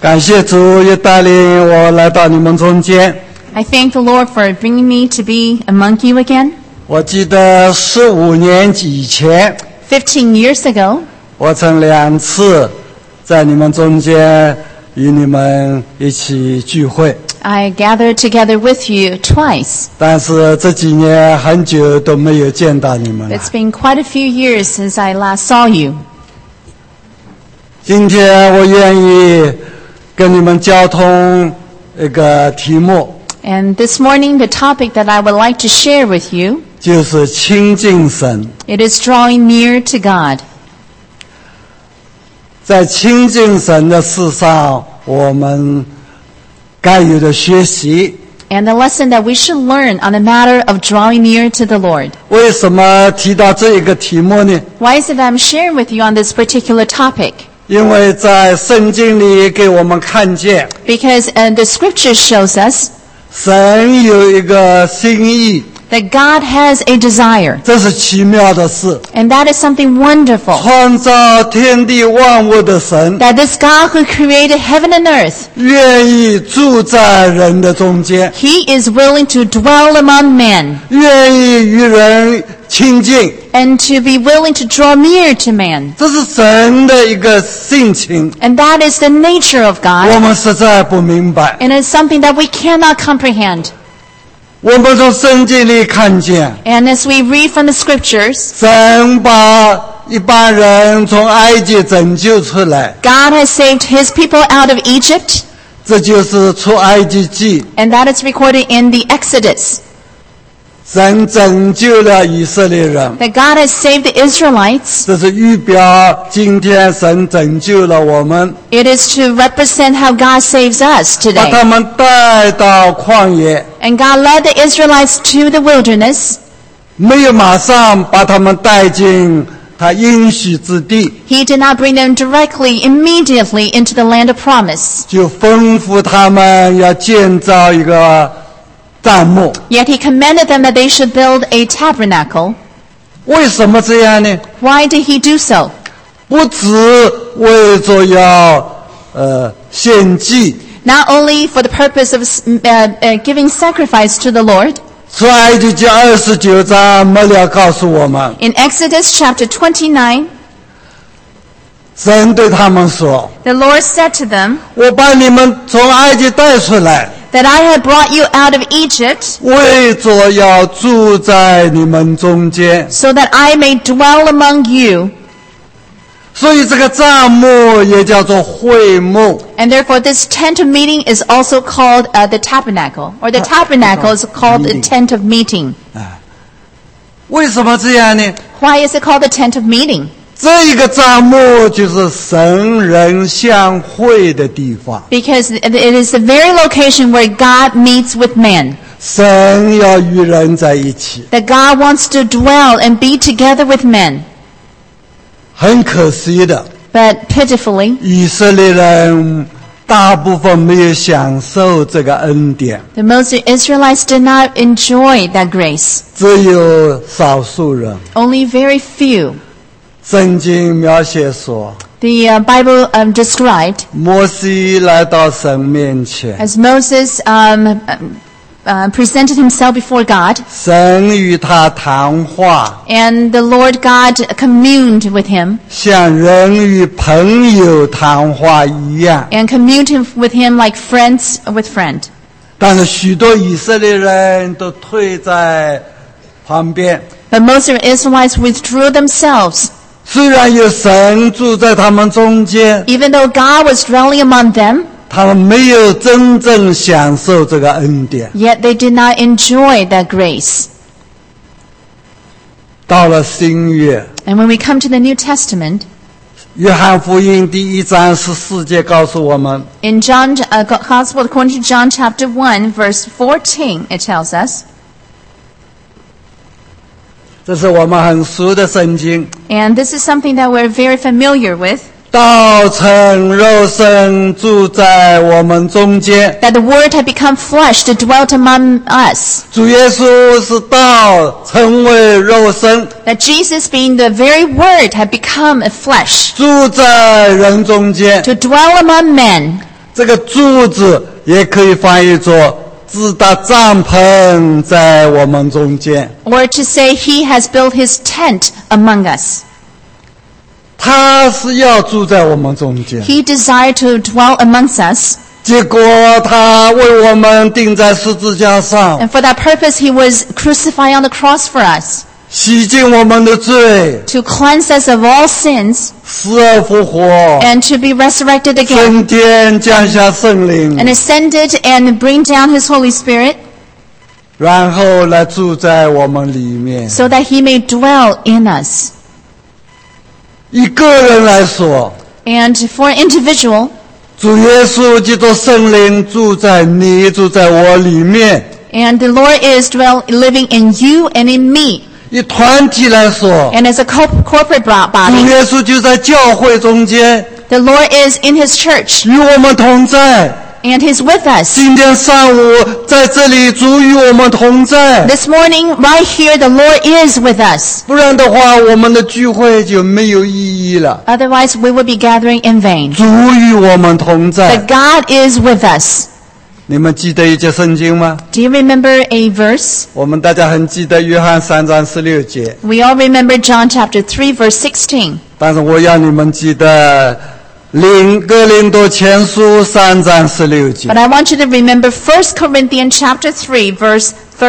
感谢主也带领我来到你们中间。 I thank the Lord for bringing me to be among you again. 我记得15年以前， 15 years ago, 我曾2次在你们中间与你们一起聚会， I gathered together with you twice. 但是这几年很久都没有见到你们了。 It's been quite a few years since I last saw you. 今天我愿意跟你们交通一个题目， And this morning, the topic that I would like to share with you, 就是亲近神。 it is drawing near to God. 在亲近神的事上，我们该有的学习。 And the lesson that we should learn on the matter of drawing near to the Lord. 为什么提到这一个题目呢？ Why is it that I'm sharing with you on this particular topic? 因为在圣经里给我们看见， Because the scripture shows us 神有一个心意， that God has a desire. 这是奇妙的事。 And that is something wonderful. 创造天地万物的神， That this God who created heaven and earth, 愿意住在人的中间， He is willing to dwell among men 愿意与人亲近， and to be willing to draw near to man. 这是神的一个性情， And that is the nature of 我 God. 们实在不明白。 And it's something that we cannot comprehend. 我们从圣经里看见， And as we read from the scriptures, 神把一般人从埃及拯救出来， God has saved His people out of Egypt, 这就是出埃及记。 and that is recorded in the Exodus. 神拯救了以色列人， That God has saved the Israelites. 这是预表今天神拯救了我们， It is to represent how God saves us 把 today. 他们带到旷野， And God led the Israelites to the wilderness. 没有马上把他们带进他应许之地， He did not bring them directly, immediately into the land of promise. 就吩咐他们要建造一个帐幕。 Yet He commanded them that they should build a tabernacle. 为什么这样呢？ Why did He do so? 不只为着要献祭， Not only for the purpose of giving sacrifice to the Lord. 出埃及记29章末了告诉我们， In Exodus chapter 29, 神对他们说， the Lord said to them, 我把你们从埃及带出来， that I have brought you out of Egypt, 为着要住在你们中间。 so that I may dwell among you. 所以这个帐幕也叫做会幕。 And therefore this tent of meeting is also called the tabernacle. Or the tabernacle is called the tent of meeting. 为什么这样呢？ Why is it called the tent of meeting? 这一个帐幕就是神人相会的地方， Because it is the very location where God meets with man. 神要与人在一起。 That God wants to dwell and be together with men. 很可惜的， But pitifully, 以色列人大部分没有享受这个恩典， the most Israelites did not enjoy that grace. 只有少数人。 Only very few. 圣经描写说， The Bible described 摩西来到神面前， as Moses presented himself before God, 神与他谈话， and the Lord God communed with him, 像人与朋友谈话一样。 and communed with him like friends with friend. 但是许多以色列人都退在旁边， But most of the Israelites withdrew themselves. 虽然有神住在他们中间， Even though God was dwelling among them, 他们没有真正享受这个恩典。 yet they did not enjoy that grace. 到了新约， And when we come to the New Testament, 约翰福音第1章14节告诉我们， in John, Gospel according to John chapter 1, verse 14, it tells us, 这是我们很熟的圣经。 and this is something that we're very familiar with, 道成肉身住在我们中间。 that the Word had become flesh to dwell among us, 主耶稣是道成为肉身， that Jesus being the very Word had become a flesh 住在人中间。 to dwell among men. 这个柱子也可以翻译作自搭帐篷在我们中间。 Or to say he has built his tent among us. 他是要住在我们中间， He desired to dwell amongst us. 结果他为我们钉在十字架上， And for that purpose, he was crucified on the cross for us, 洗净我们的罪， to cleanse us of all sins 死而复活， and to be resurrected again, 升天降下圣灵， and ascended and bring down his Holy Spirit 然后来住在我们里面。 so that he may dwell in us. 一个人来说， And for an individual, 主耶稣基督圣灵住在你，住在我里面。 and the Lord is living in you and in me. 以团体来说， And as a corporate 主 body, 耶稣就在教会中间， the Lord is in his church, 与我们同在。 and he's with us. 今天上午在这里，主与我们同在。 This morning, right here, the Lord is with us. 不然的话，我们的聚会就没有意义了。 Otherwise, we would be gathering in vain. 主与我们同在 But。God is with us. 你们记得一节圣经吗？ Do you remember a verse? 我们大家很记得约翰3章16节， We all remember John chapter 3, verse 16. 但是我要你们记得哥林多前书3章16节 But。I want you to remember 1 Corinthians chapter 3, verse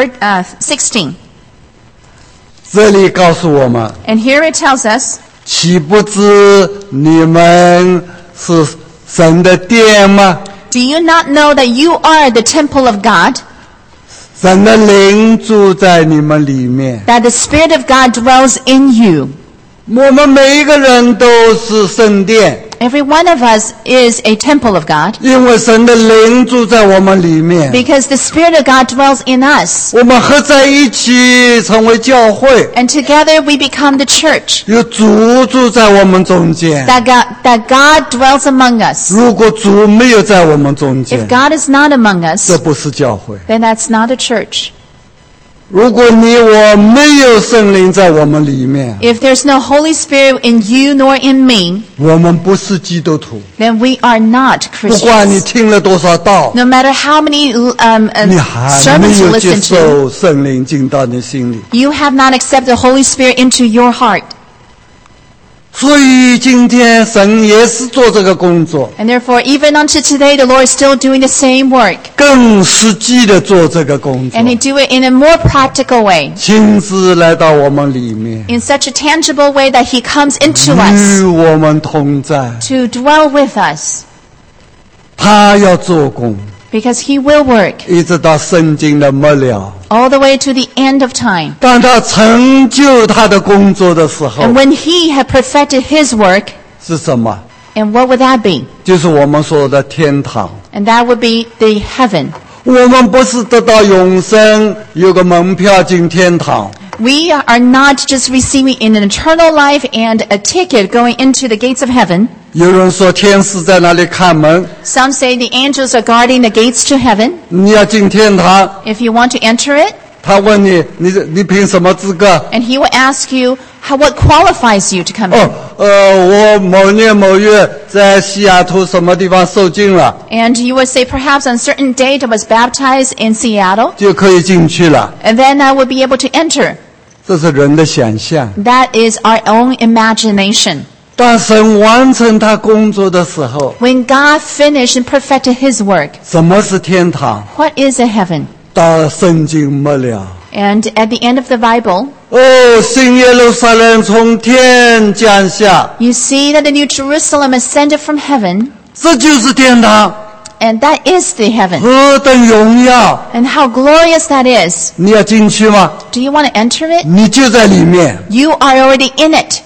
16. 这里告诉我们， And here it tells us, 岂不知你们是神的殿吗？ Do you not know that you are the temple of God, 神的灵住在你们里面。 that the Spirit of God dwells in you? 我们每一个人都是圣殿， Every one of us is a temple of God 因为神的灵住在我们里面。 because the Spirit of God dwells in us. 我们合在一起成为教会， And together we become the church, 有主住在我们中间。 that God dwells among us. 如果主没有在我们中 If 间， God is not among 这 us, 不是教会。 then that's not a church. 如果你我没有圣灵在我们里面， If there's no Holy Spirit in you nor in me, 我们不是基督徒。 then we are not 不管你 Christians. 听了多少道， No matter how many 你还 sermons 没 you 有接 listen to, 受圣灵进到你心里。 you have not accepted the Holy Spirit into your heart. 所以今天神也是做这个工作， And therefore, even unto today, the Lord is still doing the same work. 更实际的做这个工作 And，He do it in a more practical way, 亲自来到我们里面， in such a tangible way that He comes into 与 us 我们同在。 to dwell with us, 他要做工， because He will work 一直到圣经的末了。 all the way to the end of time. 当他成就他的工作的时候 And，when He had perfected His work, 是什么？ and what would that be? 就是我们说的天堂。 And that would be the heaven. 我们不是得到永生，有个门票进天堂。 We are not just receiving an eternal life and a ticket going into the gates of heaven. 有人说天使在那里看门， Some say the angels are guarding the gates to heaven. 你要进天堂， If you want to enter it, 他问你，你凭什么资格？ and He will ask you what qualifies you to come in. 我某年某月在西雅图什么地方受浸了， And you would say, perhaps on a certain date I was baptized in Seattle, 就可以进去了。 and then I would be able to enter. 这是人的想象。 That is our own imagination. 当神完成他工作的时候， When God finished and perfected His work, 什么是天堂？ what is a heaven? 到圣经末了。 And at the end of the Bible, 新耶路撒冷从天降下， you see that the New Jerusalem ascended from heaven, 这就是天堂， and that is the heaven. 何等荣耀！ And how glorious that is. 你要进去吗？ Do you want to enter it? 你就在里面。 You are already in it.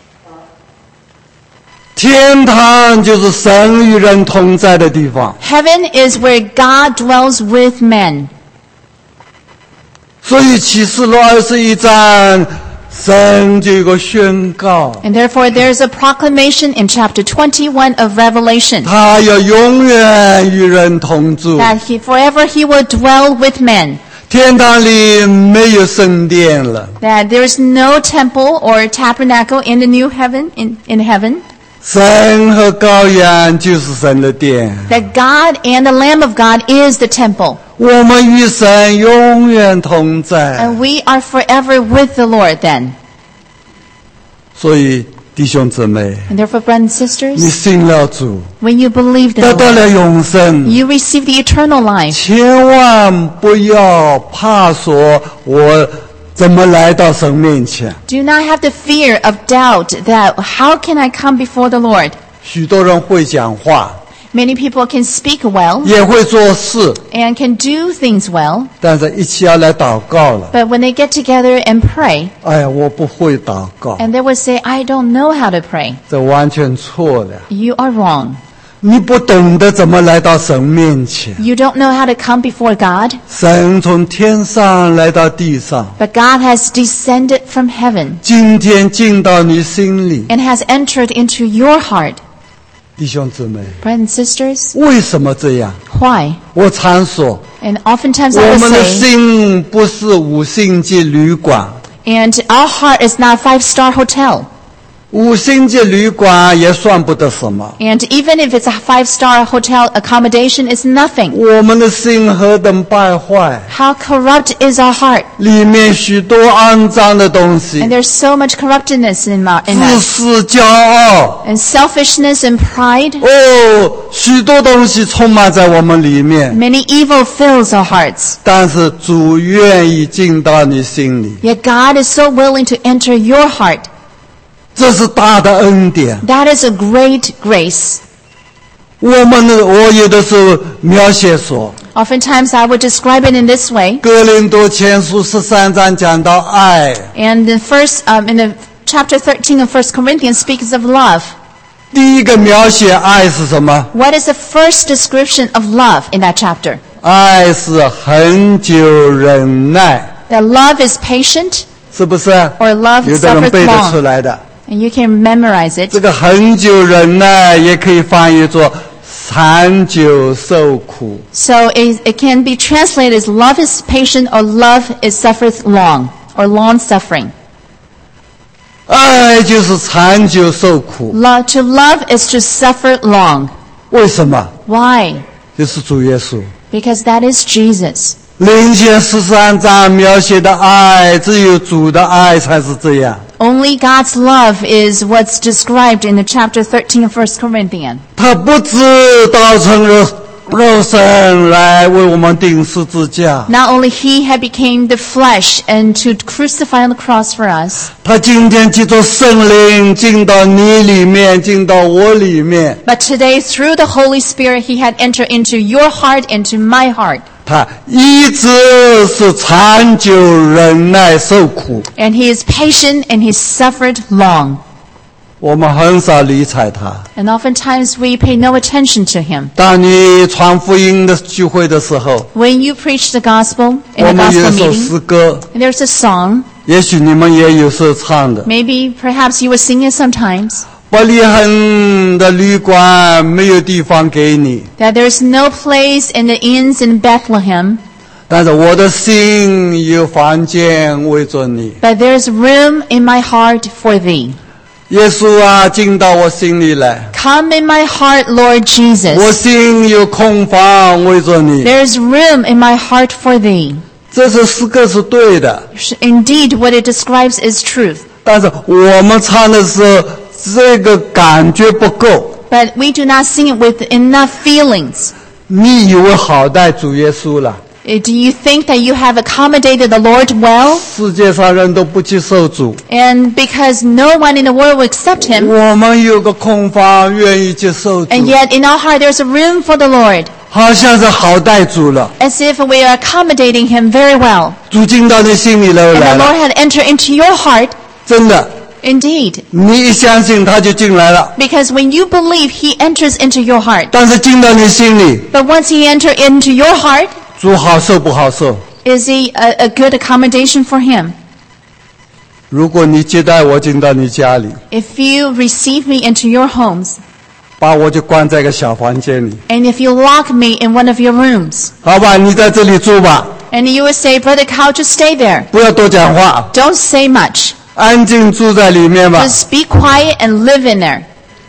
天堂就是神与人同在的地方， Heaven is where God dwells with men. 所以启示录21章，神就有个宣告， And therefore there's a proclamation in chapter 21 of Revelation 他要永远与人同住。 that forever He will dwell with men. 天堂里没有圣殿了， That there is no temple or tabernacle in the new heaven, in heaven. 神和羔羊就是神的殿， that God and the Lamb of God is the temple, 我们与神永远同在。 and we are forever with the Lord then. 所以弟兄姊妹， And therefore, brothers and 你 sisters, 信了主， when you believe in 得 the 到 Lord, 了永生， you receive the eternal life. 千万不要怕说我怎么来到神面前。 Do not have the fear of doubt that how can I come before the Lord? 许多人会讲话， Many people can speak well 也会做事， and can do things well, 但是一起要来祷告了， but when they get together and pray, 哎呀，我不会祷告， and they will say, I don't know how to pray. 这完全错了。 You are wrong. 你不懂得怎么来到神面前。 You don't know how to come before God, 神从天上来到地上， but God has descended from heaven 今天进到你心里。 and has entered into your heart. 弟兄姊妹， Brothers and sisters, 为什么这样？ why? 我常说， And oftentimes I 我 will 们的 say, 心不是五星级旅馆， and our heart is not a 5-star hotel. 五星级旅馆也算不得什么。 And even if it's a 5-star hotel accommodation, it's nothing. 我们的心何等败坏， How corrupt is our heart? 里面许多肮脏的东 And 西， there's so much corruptness in 自 us. 私、骄傲， And selfishness and pride. 哦，许多东西充满在我们里面。 Many evil fills our hearts. 但是主愿意进到你心里， Yet God is so willing to enter your heart. 这是大的恩典。 That is a great grace. 我有的时候描写说， Oftentimes I would describe it in this way. 哥林多前书13章讲到爱， And in the chapter 13 of 1 Corinthians speaks of love. 第一个描写爱是什么？ What is the first description of love in that chapter? 爱是恒久忍耐， That love is patient, 是不是？ or love 有的人 suffereth 背得出 long. 来的。 And you can memorize it. 这个恒久忍耐也可以翻译作长久受苦。 So it can be translated as love is patient or love is suffereth long or long suffering. 爱就是长久受苦， To love is to suffer long. 为什么？ Why? 就是主耶稣。 Because that is Jesus. 林前13章描写的爱，只有主的爱才是这样。 Only God's love is what's described in the chapter 13 of 1 Corinthians. 他不知道成肉身来为我们钉十字架， Not only He had become the flesh and to crucify on the cross for us, 他今天借着圣灵进到你里面，进到我里面， but today through the Holy Spirit He had entered into your heart, into my heart. 他一直是长久忍耐受苦。 And He is patient and He suffered long. 我们很少理睬他。 And oftentimes we pay no attention to Him. 当你传福音的聚会的时候， When you preach the gospel 我 in a 们有 gospel 一首 meeting, 诗歌， and there's a song, 也许你们也有时候唱的。 maybe perhaps you will sing it sometimes, 伯利恒的旅馆没有地方给你， that there's no place in the inns in Bethlehem, 但是我的心有房间围着你。 but there's room in my heart for thee. 耶稣啊，进到我心里来， Come in my heart, Lord 我 Jesus. 心有空房围着你。 There's room in my heart for thee. 这首诗歌是对的， Indeed, what it describes is truth. 但是我们唱的时候，这个感觉不够。 But we do not sing it with enough feelings. 你以为好待主耶稣了？ Do you think that you have accommodated the Lord well? 世界上人都不接受主， And because no one in the world will accept Him, 我们有个空房愿意接受主， and yet in our heart there's a room for the Lord, 好像是好待主了。 as if we are accommodating Him very well. 主进到你心里头 And 来 the 了， Lord had entered into your heart, 真的， indeed. 你一相信他就进来了。 Because when you believe, He enters into your heart. 但是进到你心里， But once He enters into your heart, 主好受不好受？ is He a good accommodation for Him? 如果你接待我进到你家里， If you receive me into your homes, 把我就关在一个小房间里， and if you lock me in one of your rooms, 好吧，你在这里住吧， and you would say, Brother Cow, just stay there. 不要多讲话， Don't say much. 安静住在里面吧。 Just be quiet and live in there.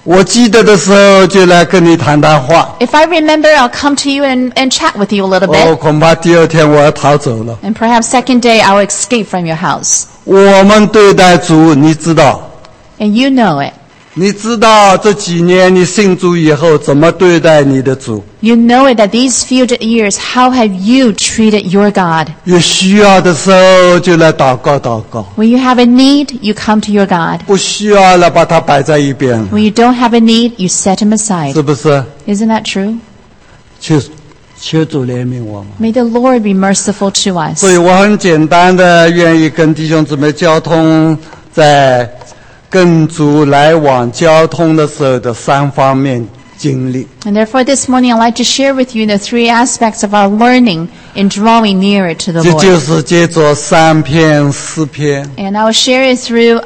我记得的时候就来跟你谈谈话。 If I remember, I'll come to you and chat with you a little 哦， bit. 恐怕第二天我要逃走了。 And perhaps second day, I'll escape from your house. 我们对待主，你知道， And you know it. 你知道这几年你信主以后怎么对待你的主。 You know it that these few years, how have you treated your God? 有需要的时候就来祷告祷告， When you have a need, you come to your God. 不需要了把它摆在一边， When you don't have a need, you set him aside. 是不是？ Isn't that true? 求主怜悯我们。 May the Lord be merciful to us. 所以我很简单的愿意跟弟兄姊妹交通，在跟主来往交通的时候的3方面经历。 And therefore this morning I'd like to share with you the 3 aspects of our learning in drawing nearer to the 这就 Lord. 是借着3篇诗篇， And I will share it through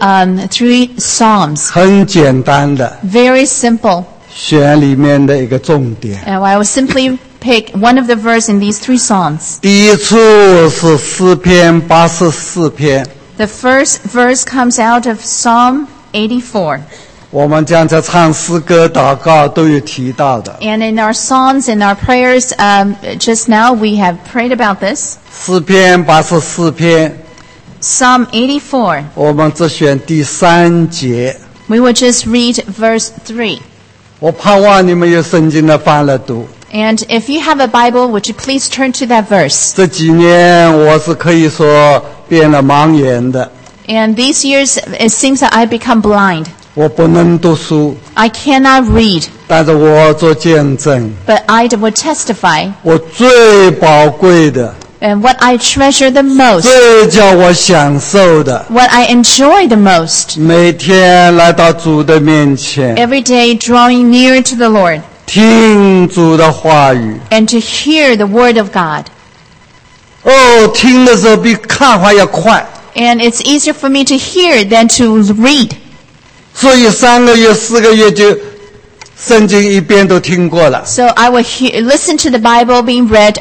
3 Psalms. 很简单的 Very simple. 选里面的一个重点。 And I will simply pick one of the verse in these 3 Psalms. 第一处是诗篇84篇， The first verse comes out of Psalm 84. 我们将在唱诗歌、祷告都有提到的。 And in our songs and our prayers just now, we have prayed about this. 诗篇84篇， Psalm 84. 我们只选第3节。 We will just read verse 3. 我盼望你们有圣经的翻来读。 And if you have a Bible, would you please turn to that verse? 这几年我是可以说变了盲眼的， And these years, it seems that I've become blind. 我不能读书， I cannot read, 但是我做见证， but I would testify. 我最宝贵的， And what I treasure the most, 最叫我享受的， what I enjoy the most, 每天来到主的面前， every day drawing nearer to the Lord 听主的话语。 and to hear the word of God. 哦，听的时候比看还要快， And it's easier for me to hear than to read. 所以3个月、4个月就圣经一遍都听过了。 So I will listen to the Bible being read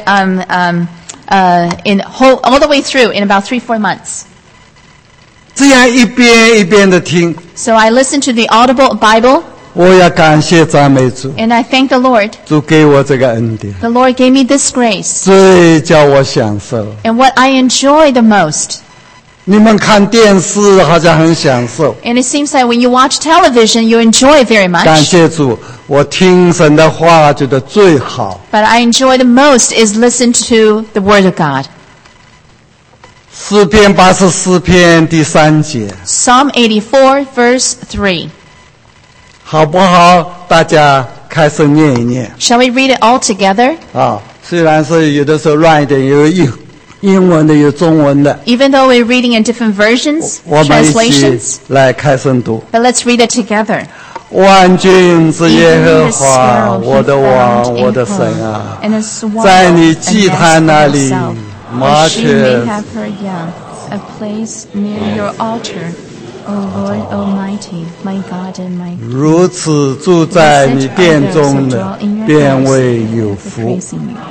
all the way through in about 3-4 months. 这样一遍一遍的听， So I listen to the audible Bible, 我要感谢赞美主， and I thank the Lord. 主给我这个恩典， The Lord gave me this grace. 最叫我享受。 And what I enjoy the most. 你们看電視好像很享受， And it seems that when you watch television, you enjoy it very 感 much. 謝主，我聽神的話覺得最好。 But I enjoy the most is listen to the Word of God. 詩篇84篇第3節， Psalm 84, verse 3. 好不好？大家開始念一念 Shall we read it all together? 啊！雖然是有的時候亂一點，有英文的，有中文的， Even though we're reading in different versions, 我們一起 translations, 來開聲讀。 but let's read it together. 萬軍之耶 Even 和 the 華， sparrow 我的 he 王， found 我的 in 神 her, 啊！ and a swallow 在你 a 祭 nest 壇 for 那裡 herself, 麻 that she 雀 may have her young, a place near your altar, O Lord Almighty, my God and my 如此住在你 Blessed 殿 are those 中 who 的 dwell in your 便 house 为有 for 福。 praising you.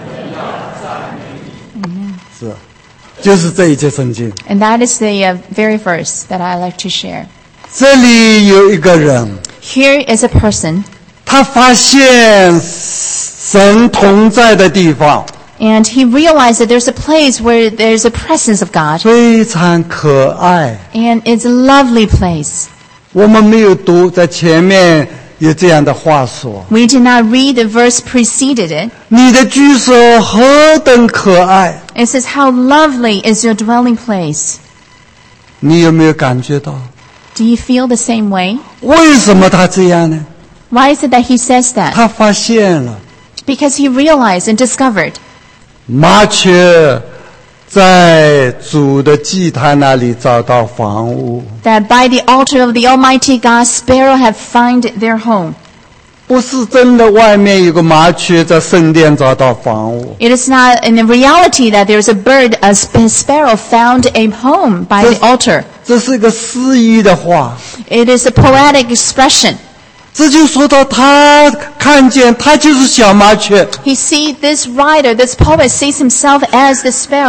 Amen. 是，就是这一节圣经。 And that is the very verse that I like to share. 这里有一个人， Here is a person, 他发现神同在的地方 and he realized that there's a place where there's a presence of God, 非常可爱。 and it's a lovely place. 我们没有读，在前面有这样的话说： We did not read the verse preceded it. 你的居所何等可爱！ It says, how lovely is your dwelling place. 你有没有感觉到？ Do you feel the same way? 为什么他这样呢？ Why is it that he says that? 他发现了 Because he realized and discovered 麻雀在主的祭坛那里找到房屋， that by the altar of the Almighty God, sparrow have found their home. 不是真的外面有个麻雀在圣殿找到房屋。 It is not in the reality that there is a bird, a sparrow found a home by the altar. 这是一个诗意的话， It is a poetic expression. 这就说到他看见他就是小麻雀， He sees this writer, this poet sees himself as the sparrow.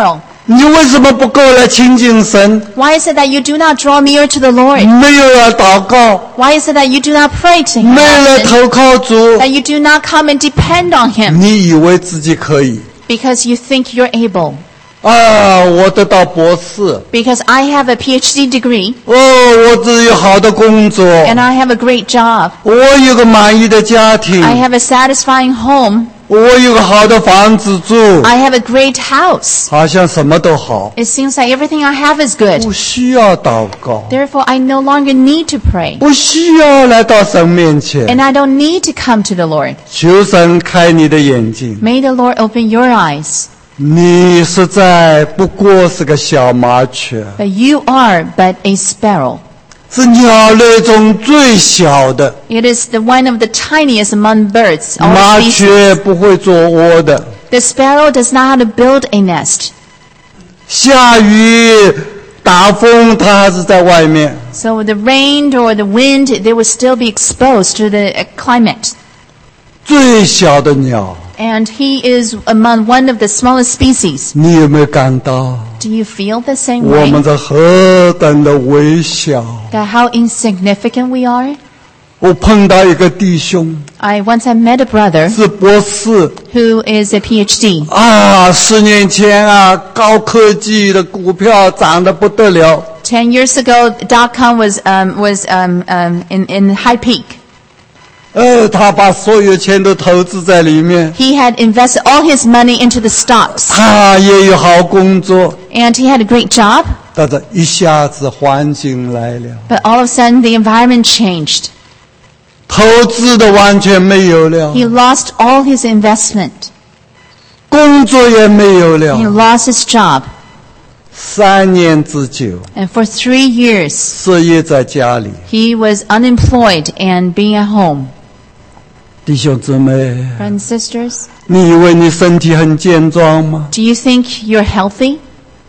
你为什么不过来亲近神？ Why is it that you do not draw near to the Lord? 没有要祷告， Why is it that you do not pray to Him? 没有来投靠主， That you do not come and depend on Him 你以为自己可以 because you think you're able? 啊？我得到博士， Because I have a PhD degree 我只有好的工作， and I have a great job. 我有个满意的家庭， I have a satisfying home. 我有个好的房子住， I have a great house. 好像什么都好， It seems like everything I have is good. 不需要祷告， Therefore, I no longer need to pray. 不需要来到神面前， And I don't need to come to the Lord. 求神开你的眼睛。 May the Lord open your eyes. 你实在不过是个小麻雀， But you are but a sparrow. 是鸟类中最小的。 It is the one of the tiniest among birds. All 麻 species. 雀不会做窝的， The sparrow does not know how to build a nest. 下雨打风它还是在外面。 So the rain or the wind, they will still be exposed to the climate. 最小的鸟， And he is among one of the smallest species. 你有没有感到 Do you feel the same 我 way? 们这何等的微小？ That how insignificant we are? 我碰到一个弟兄 I once met a brother 是博士 who is a PhD. 啊，10年前啊，高科技的股票涨得不得了。 10 years ago, .com was in high peak. 他把所有钱都投资在里面， He had invested all his money into the stocks. 他也有好工作， And he had a great job. 但是一下子环境来了， But all of a sudden, the environment changed. 投资的完全没有了， He lost all his investment. 工作也没有 He 了。 lost his job. 3年之久， And for 3 years, 失业在家里。 he was unemployed and being at home. 弟兄姊妹， Brothers and sisters, 你以为你身体很健壮吗？ do you think you're healthy?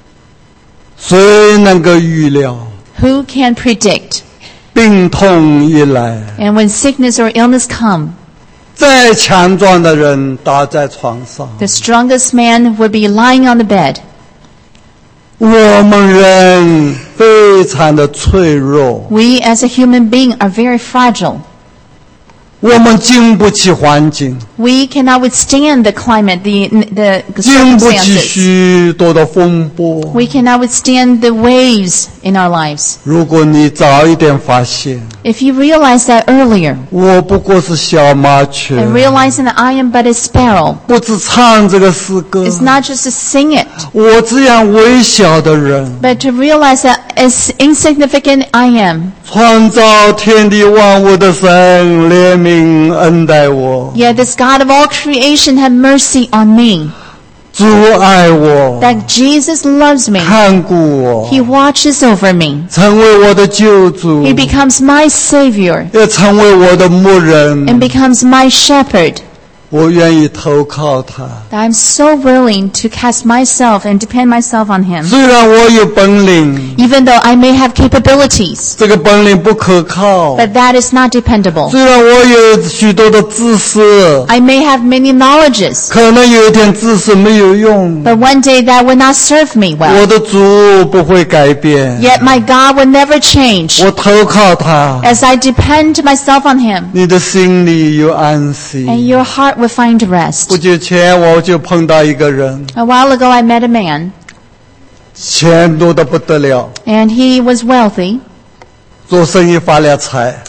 谁能够预料 Who can predict? 病痛一来， And when sickness or illness come, 再强壮的人倒在床上， the strongest man would be lying on the bed. 我们人非常的脆弱， We as a human being are very fragile. 我们经不起环境， We cannot withstand the climate, the 经不起 circumstances. 许多的风波。 We cannot withstand the waves in our lives. 如果你早一点发现， If you realize that earlier, 我不过是小麻雀， and realizing that I am but a sparrow, 不只唱这个诗歌， it's not just to sing it, 我这样微小的人， but to realize that as insignificant I am, 创造天地万物的神怜悯恩待我， yet this God of all creation had mercy on me, 主爱我， that Jesus loves me. 看顾我， He watches over me. 成为我的救主， He becomes my Savior 也成为我的牧人。 and becomes my shepherd. 我愿意投靠他， That I'm so willing to cast myself and depend myself on Him. 虽然我有本领， Even though I may have capabilities, 这个本领不可靠； but that is not dependable. 虽然我有许多的知识， I may have many knowledges, 可能有一天知识没有用。 but one day that will not serve me 我 well. 的主不会改变， Yet my God will never change. 我投靠他， As I depend myself on Him, 你的心里有安息。 and your heart will find 不 rest. 久前我就碰到一个人， A while ago I met a man, 钱多得不得了， and he was wealthy. 做生意发了财。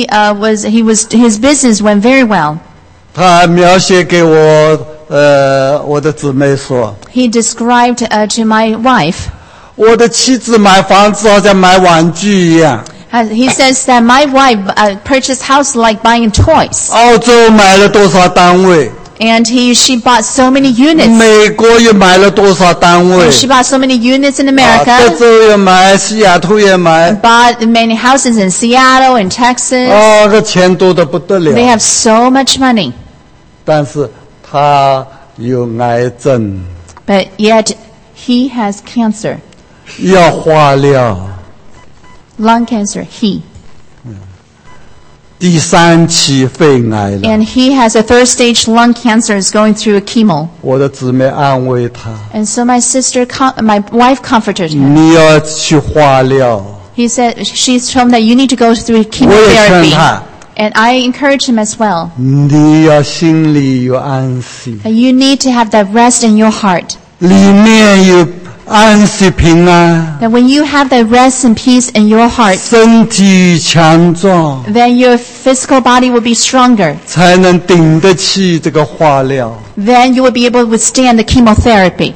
His business went very well. 他描写给我，我的姊妹说， He described to my wife, 我的妻子买房子好像买玩具一样。 he says that my wife purchased house like buying toys. 澳洲买了多少单位， And she bought so many units. 美国又买了多少单位， And she bought so many units in 德 America. 州也买，西雅图也买， Bought many houses in Seattle and Texas. 这钱多得不得 They 了。 have so much money. 但是他有癌症， But yet he has cancer. 要化疗。 Lung cancer, he. 第3期肺癌了。 And he has a third stage lung cancer, is going through a chemo. 我的姊妹安慰他， And so my wife comforted him. 你要去化疗。 She's told him that you need to go through 我也劝 chemotherapy. 他， And I encourage him as well. 你要心里有安息， That you need to have that rest in your heart. 里面有安息平安， That when you have that rest and peace in your heart, 身体强壮， then your physical body will be stronger. 才能顶得起这个化疗。 Then you will be able to withstand the chemotherapy.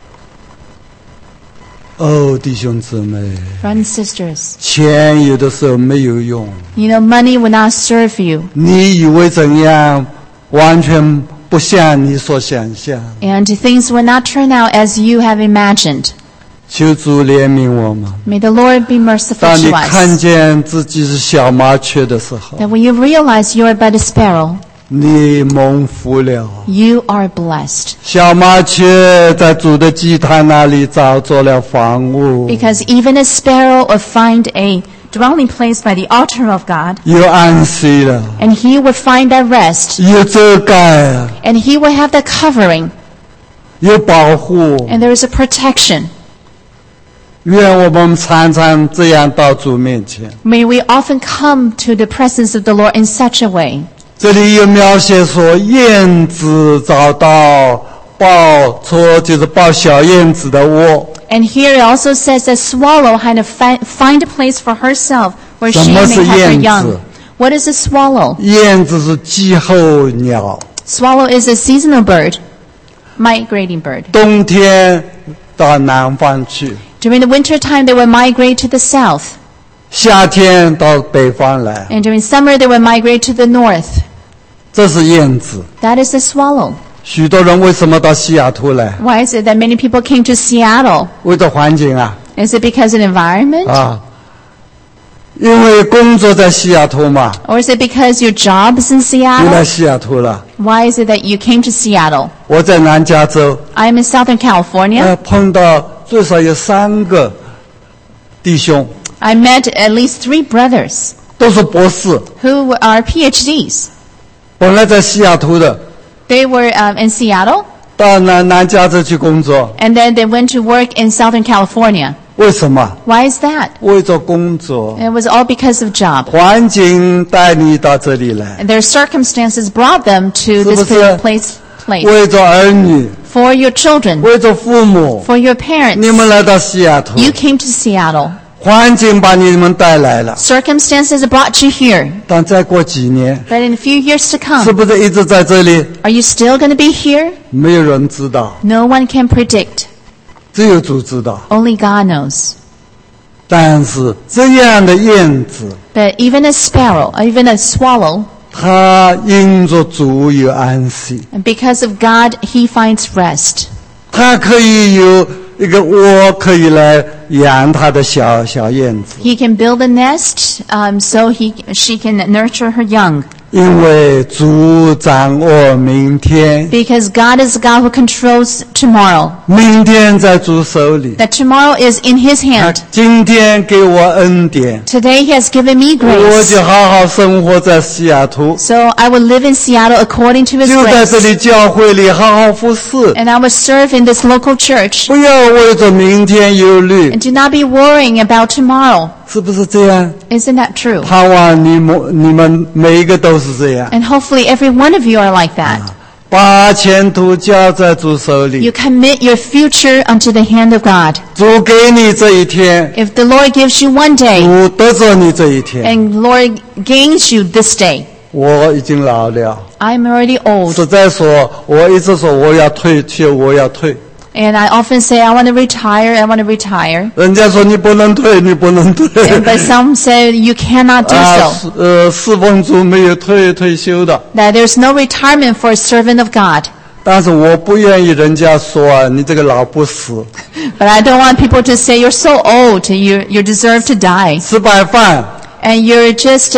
哦，弟兄姊妹， Brothers and sisters, 钱有的时候没有用， you know, money will not serve you. 你以为怎样，完全不像你所想象。 And things will not turn out as you have imagined. 求主怜悯我们。 May the Lord be merciful 当你 to 看 us. 见自己是小麻雀的时候， That when you realize you are but a sparrow, 你蒙福了。 you are blessed. 小麻雀在主的祭坛那里找着了房屋， Because even a sparrow will find a dwelling place by the altar of God, 有安息了， and he will find that rest, 有遮盖了， and he will have that covering, 有保护。 and there is a protection. 愿我们常常这样到主面前。 May we often come to the presence of the Lord in such a way. 这里有描写说，燕子找到抱小燕子的窝。 And here it also says that swallow had to find a place for herself where she 什么 may 是 have her 燕子？ young. What is a swallow? 燕子是季候鸟， Swallow is a seasonal bird, migrating bird. 冬天到南方去， During the winter time, they would migrate to the south. 夏天到北方来。 And during summer, they would migrate to the north. 这是燕子。 That is a swallow. 许多人为什么到西雅图来？ Why is it that many people came to Seattle? 为了环境啊 Is it because of the environment? 啊！因为工作在西雅图嘛， Or is it because your job is in 就来 Seattle? 西雅图了。 Why is it that you came to Seattle? 我在南加州， I'm in Southern California. 碰到最少有3个弟兄， I met at least 3 brothers 都是博士， who are PhDs. 本来在西雅图的， They were in Seattle, 到南加州去工作。 and then they went to work in Southern California. 为什么？ Why is that? 为着工作， It was all because of job. 环境带你到这里来， And their circumstances brought them to this 是不是？ place. 为着儿女， For your children, 为着父母， for your 你们 parents, 来到西雅图， you came to Seattle. 环境把你们带来了。 Circumstances brought you here. 但再过几年， But in a few years to 是 come, 不是一直在这里？ are you still going to be here? 没有人知道， No one can predict. 只有主知道。 Only God knows. 但是这样的燕子， But even a sparrow, even a swallow, 它因着主有安息， and because of God, he finds rest. 它可以有一个窝，可以来养它的小燕子。 He can build a nest, so she can nurture her young. 因为主掌握明天， Because God is the God who controls tomorrow. 明天在主手里。 That tomorrow is in his 他 hand. 今天给我恩典， Today he has given me 我 grace. 就好好生活在西雅图， So I will live in Seattle according to his 就在这 grace. 里教会里好好服侍， And I will serve in this local church. 不要为着明天忧虑， And do not be worrying about tomorrow. 是不是这样？ Isn't that true? 盼望你们每一个都是这样， And hopefully every one of you are like that. 把前途交在主手 You 里， commit your future unto the hand of God. 主给你这一天， If the Lord gives you one day, 主得着你这一天。 and the Lord gains you this day, 我已经老了， I'm already old. 实在说，我一直说我要退休，我要退。 And I often say, I want to retire, I want to retire. 人家说你不能退，你不能退。 But some say you cannot do 啊 so. 侍奉主没有退休的， That there's no retirement for a servant of God. 但是我不愿意人家说啊，你这个老不死， But I don't want people to say you're so old, you deserve to die. 吃白饭。 And you're just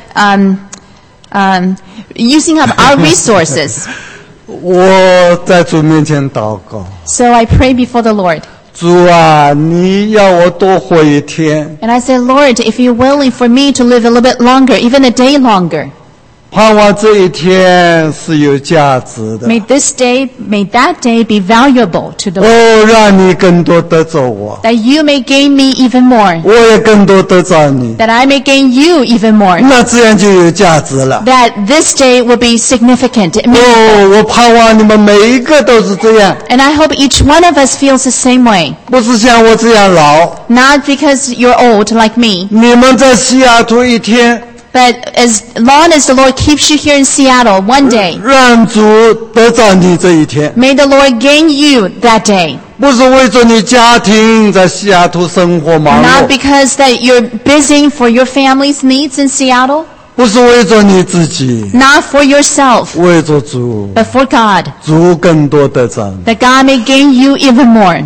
using up our resources. 我在主面前祷告， So I pray before the Lord. 主啊，你要我多活一天， And I said, Lord, if you're willing for me to live a little bit longer, even a day longer, 盼望这一天是有价值的。 may that day be valuable to the Lord, 哦，让你更多得着我， that you may gain me even more, 我也更多得着你， that I may gain you even more, 那这样就有价值了。 that this day will be significant. 哦，我盼望你们每一个都是这样， And I hope each one of us feels the same way, 不是像我这样老。 not because you're old like me, 你们在西雅图一天， but as long as the Lord keeps you here in Seattle one day, 让主得着你这一天， may the Lord gain you that day. 不是为着你家庭在西雅图生活忙 Not 碌， because that you're busy for your family's needs in Seattle, 不是为着你自己， not for yourself, 为着主， but for God, 主更多得着你。 that God may gain you even more.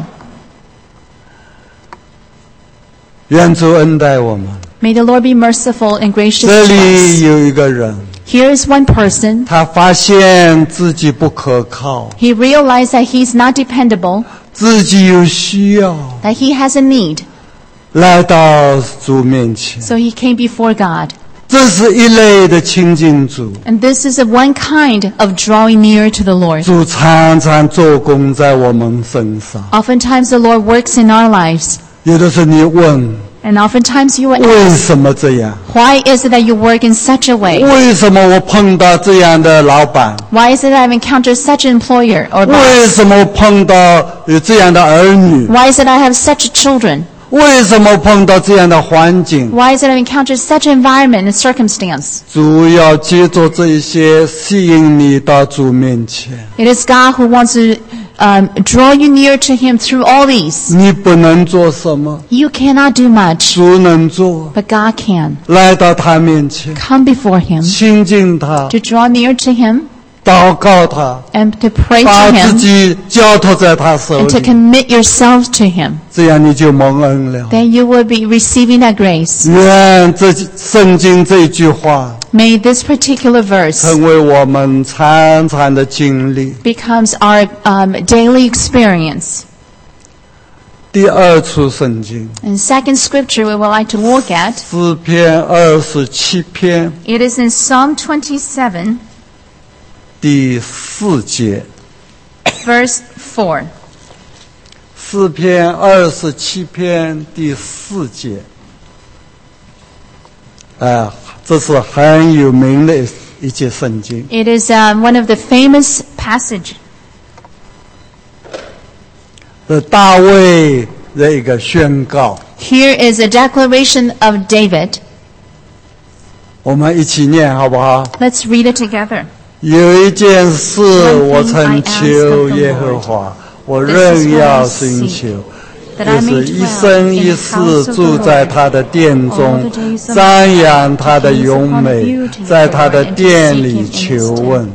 愿主恩待我们。 May the Lord be merciful and gracious 这 to 里 us. 有一个人， Here is one person. 他发现自己不可靠， He realized that he's not dependable, 自己有需要， that he has a need, 来到主面前。 so he came before God. 这是一类的亲近主， And this is one kind of drawing near to the Lord. 主常常做工在我们身上。 Oftentimes the Lord works in our lives, 有的时候你问， and oftentimes you would 为 ask, 什么这样？ why is it that you work in such a way? 为什么我碰到这样的老板？ Why is it that I've encountered such an employer or 为 boss? 什么我碰到有这样的儿女？ Why is it I have such children? 为什么碰到这样的环境？ Why is it I've encountered such environment and circumstance? 主要借着这一些吸引你到主面前。 It is God who wants to draw you near to Him through all these. 你不能做什么， You cannot do much, 主能做。 but God can. 来到他面前， Come before Him, 亲近他， to draw near to Him, 祷告他， and to pray 把 to 自 Him, 己交托在他手 and to 里， commit yourself to Him. 这样你就蒙恩了。 Then you will be receiving that grace. 愿这圣经这句话 May this particular verse 成为我们常常的经历。 becomes our daily experience. 第二处圣经， And second scripture we would like to look at, 诗篇27篇 it is in Psalm 27, 第4节。 verse 4. 诗篇27篇第4节。这是很有名的一节圣经。 It is one of the famous passage. 大卫的一个宣告， Here is a declaration of David. 我们一起念好不好？ Let's read it together. 有一件事我曾求耶和华，我仍要寻求， That 就 I 是 may 一 dwell 生 in 一 the 世 house of 住 the 在 Lord 他的殿 all 中 the days of my 瞻 life, 仰他的 to gaze 荣 upon the 美 beauty， 在他的 and to 殿 seek 里 him in his 求问。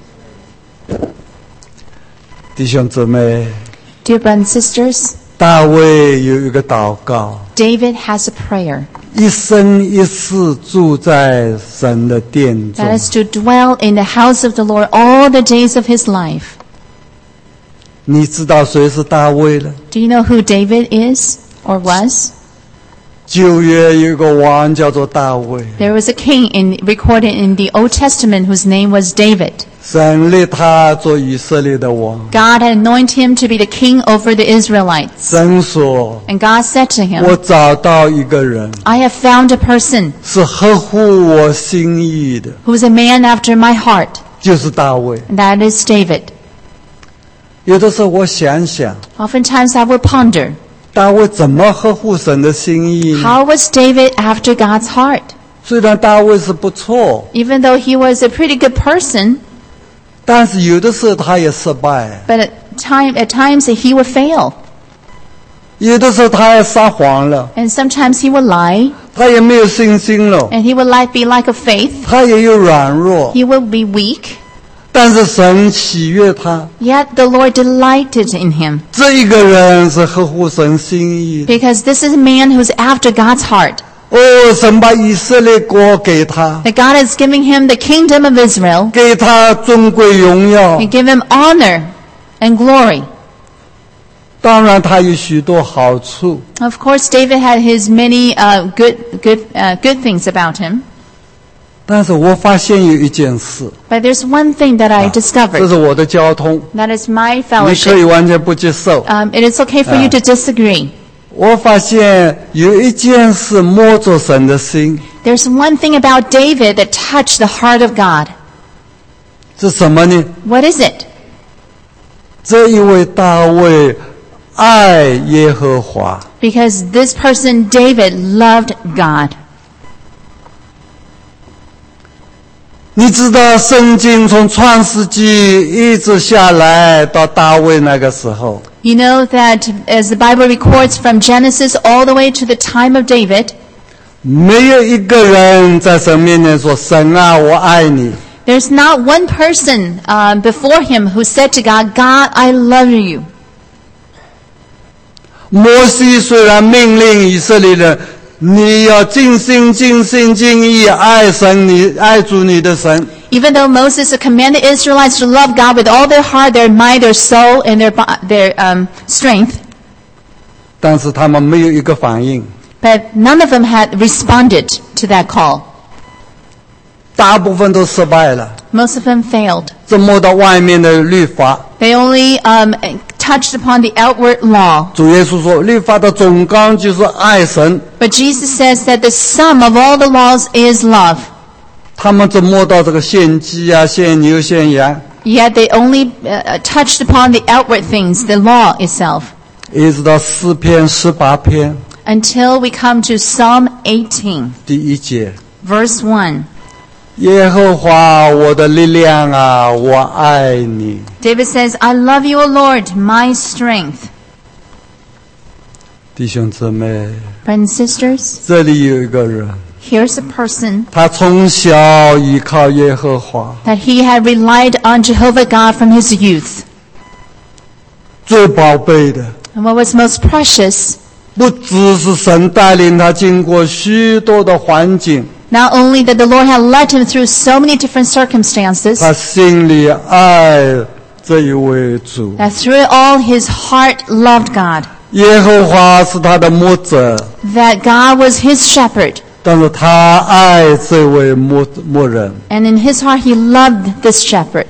弟兄姊妹， Dear brothers and sisters, 大卫有一个祷告， David has a prayer 一生一世住在神的殿中 that。is to dwell in the house of the Lord all the days of his life. 你知道谁是大卫呢？ Do you know who David is or was? 旧约有一个王叫做大卫， There was a king recorded in the Old Testament whose name was David. 神立他做以色列的王。 God had anointed him to be the king over the Israelites. 神说 And God said to：“ 我 him, 找到一个人， I have found a person 是合乎我心意的， who is a man after my heart, 就是大卫。 and that is David. 有的时候我想想， Oftentimes I will ponder, 大卫怎么合乎神的心意呢？ how was David after God's heart? 虽然大卫是不错， Even though he was a pretty good person, 但是有的时候他也失败， but at times he would fail. 有的时候他也撒谎了， And sometimes he would lie, 他也没有信心了， and he would be like a faith. 他也有软弱。 He would be weak, 但是神喜悦他， yet the Lord delighted in him. 这一个人是合乎神心意的。 Because this is a man who's after God's heart. 哦，神把以色列国给他， That God is giving him the kingdom of Israel 给他尊贵荣耀， and give him honor and glory. 当然他有许多好处， Of course, David had his many good things about him. 但是我发现有一件事， But there's one thing that I 这 discovered. 是我的交通， That is my 你可 fellowship. 以完全不接受。 It is okay for you to disagree. 我发现有一件事摸着神的心， There's one thing about David that touched the heart of God. 是什么呢？ What is it? 这一位大卫爱耶和华， Because this person, David, loved God. 你知道圣经从创世纪一直下来到大卫那个时候， You know that as the Bible records from Genesis all the way to the time of David, 没有一个人在神面前说神啊我爱你， there's not one person before him who said to God, God, I love you. 摩西虽然命令以色列人，你要尽心尽性尽意爱神，你爱主你的神， Even though Moses commanded Israelites to love God with all their heart, their mind, their soul, and their strength, 但是他们没有一个反应， but none of them had responded to that call. 大部分都失败了， Most of them failed. 这摸到外面的律法。 They only touched upon the outward law. 主耶稣说，律法的总纲就是爱神， But Jesus says that the sum of all the laws is love. 他们只摸到这个献鸡啊、献牛、献羊， Yet they only touched upon the outward things, the law itself. 一直到诗篇18篇 Until we come to Psalm 18, 第1节， verse 1. 耶和华我的力量啊，我爱你。 David says, I love you, O Lord, my strength. 弟兄姊妹， Brothers and sisters, 这里有一个人， here's a person 他从小依靠耶和华， that he had relied on Jehovah God from his youth. 最宝贝的 And what was most precious, 不只是神带领他经过许多的环境， not only that the Lord had led him through so many different circumstances, 他心里爱这一位主。 that through it all his heart loved God, 耶和华是他的牧者， that God was his shepherd, 但是他爱这位牧人。 and in his heart he loved this shepherd.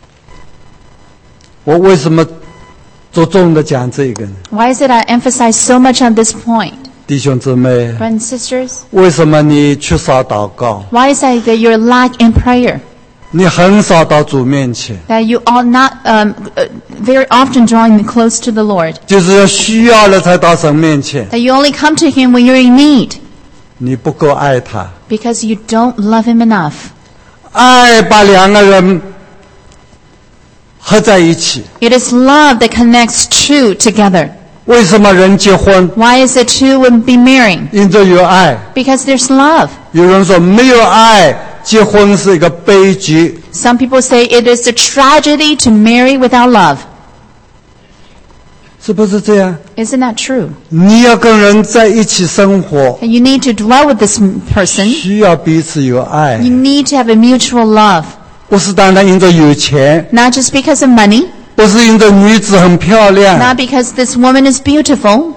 我为什么着重的讲这个呢？ Why is it I emphasize so much on this point? 弟兄姊妹， Brothers and sisters, 为什么你缺少祷告？ why is it that you're lack in prayer? 你很少到主面前， That you are not very often drawing close to the Lord? 就是要需要了才到神面前。 That you only come to him when you're in need? 你不够爱他， Because you don't love him enough. 爱把两个人合在一起。 It is love that connects two together. 为什么人结婚？ Why is it two would be marrying? 因着有爱。 Because there's love. 有人说没有爱，结婚是一个悲剧。 Some people say it is a tragedy to marry without love. 是不是这样？ Isn't that true? 你要跟人在一起生活， And you need to dwell with this person. 需要彼此有爱， You need to have a mutual love. 不是单单因着有钱， Not just because of money, 不是因着女子很漂亮， not because this woman is beautiful,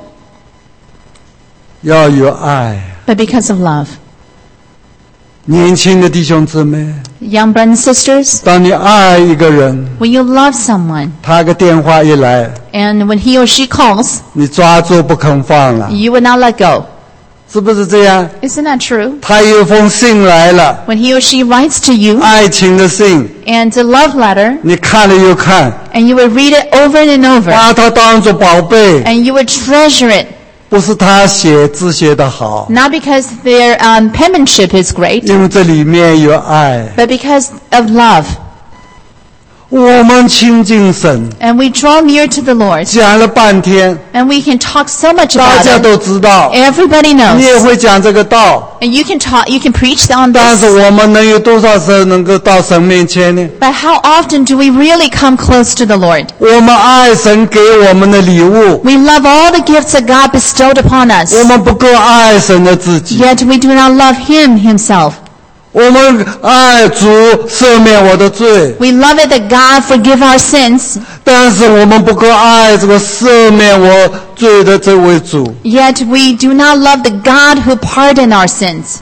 要有爱。 but because of love. 年轻的弟兄姊妹， Young brothers and sisters, 当你爱一个人， when you love someone, 他个电话一来， and when he or she calls, 你抓住不肯放了， you would not let go. 是不是这样？ Isn't that true? 他有封信来了， When he or she writes to you, 爱情的信， and a love letter, 你看了又看， and you would read it over and over, 把它当作宝贝， and you would treasure it, 不是他写字写得好， not because their penmanship is great, 因为这里面有爱。 but because of love. 我们亲近神， And we draw near to the Lord, 讲了半天， and we can talk so much 大 about 家 it. 都知道， Everybody 你也 knows. 会讲这个道， And you can talk, you can preach on 但是 this. 我们能有多少人能够到神面前呢？ But how often do we really come close to the Lord? 我们爱神给我们的礼物， We love all the gifts that God bestowed upon us, 我们不够爱神的自己。 yet we do not love Him Himself. 我们爱主赦免我的罪， We love it that God forgive our sins, 但是我们不够爱这个赦免我罪的这位主。 Yet we do not love the God who pardoned our sins.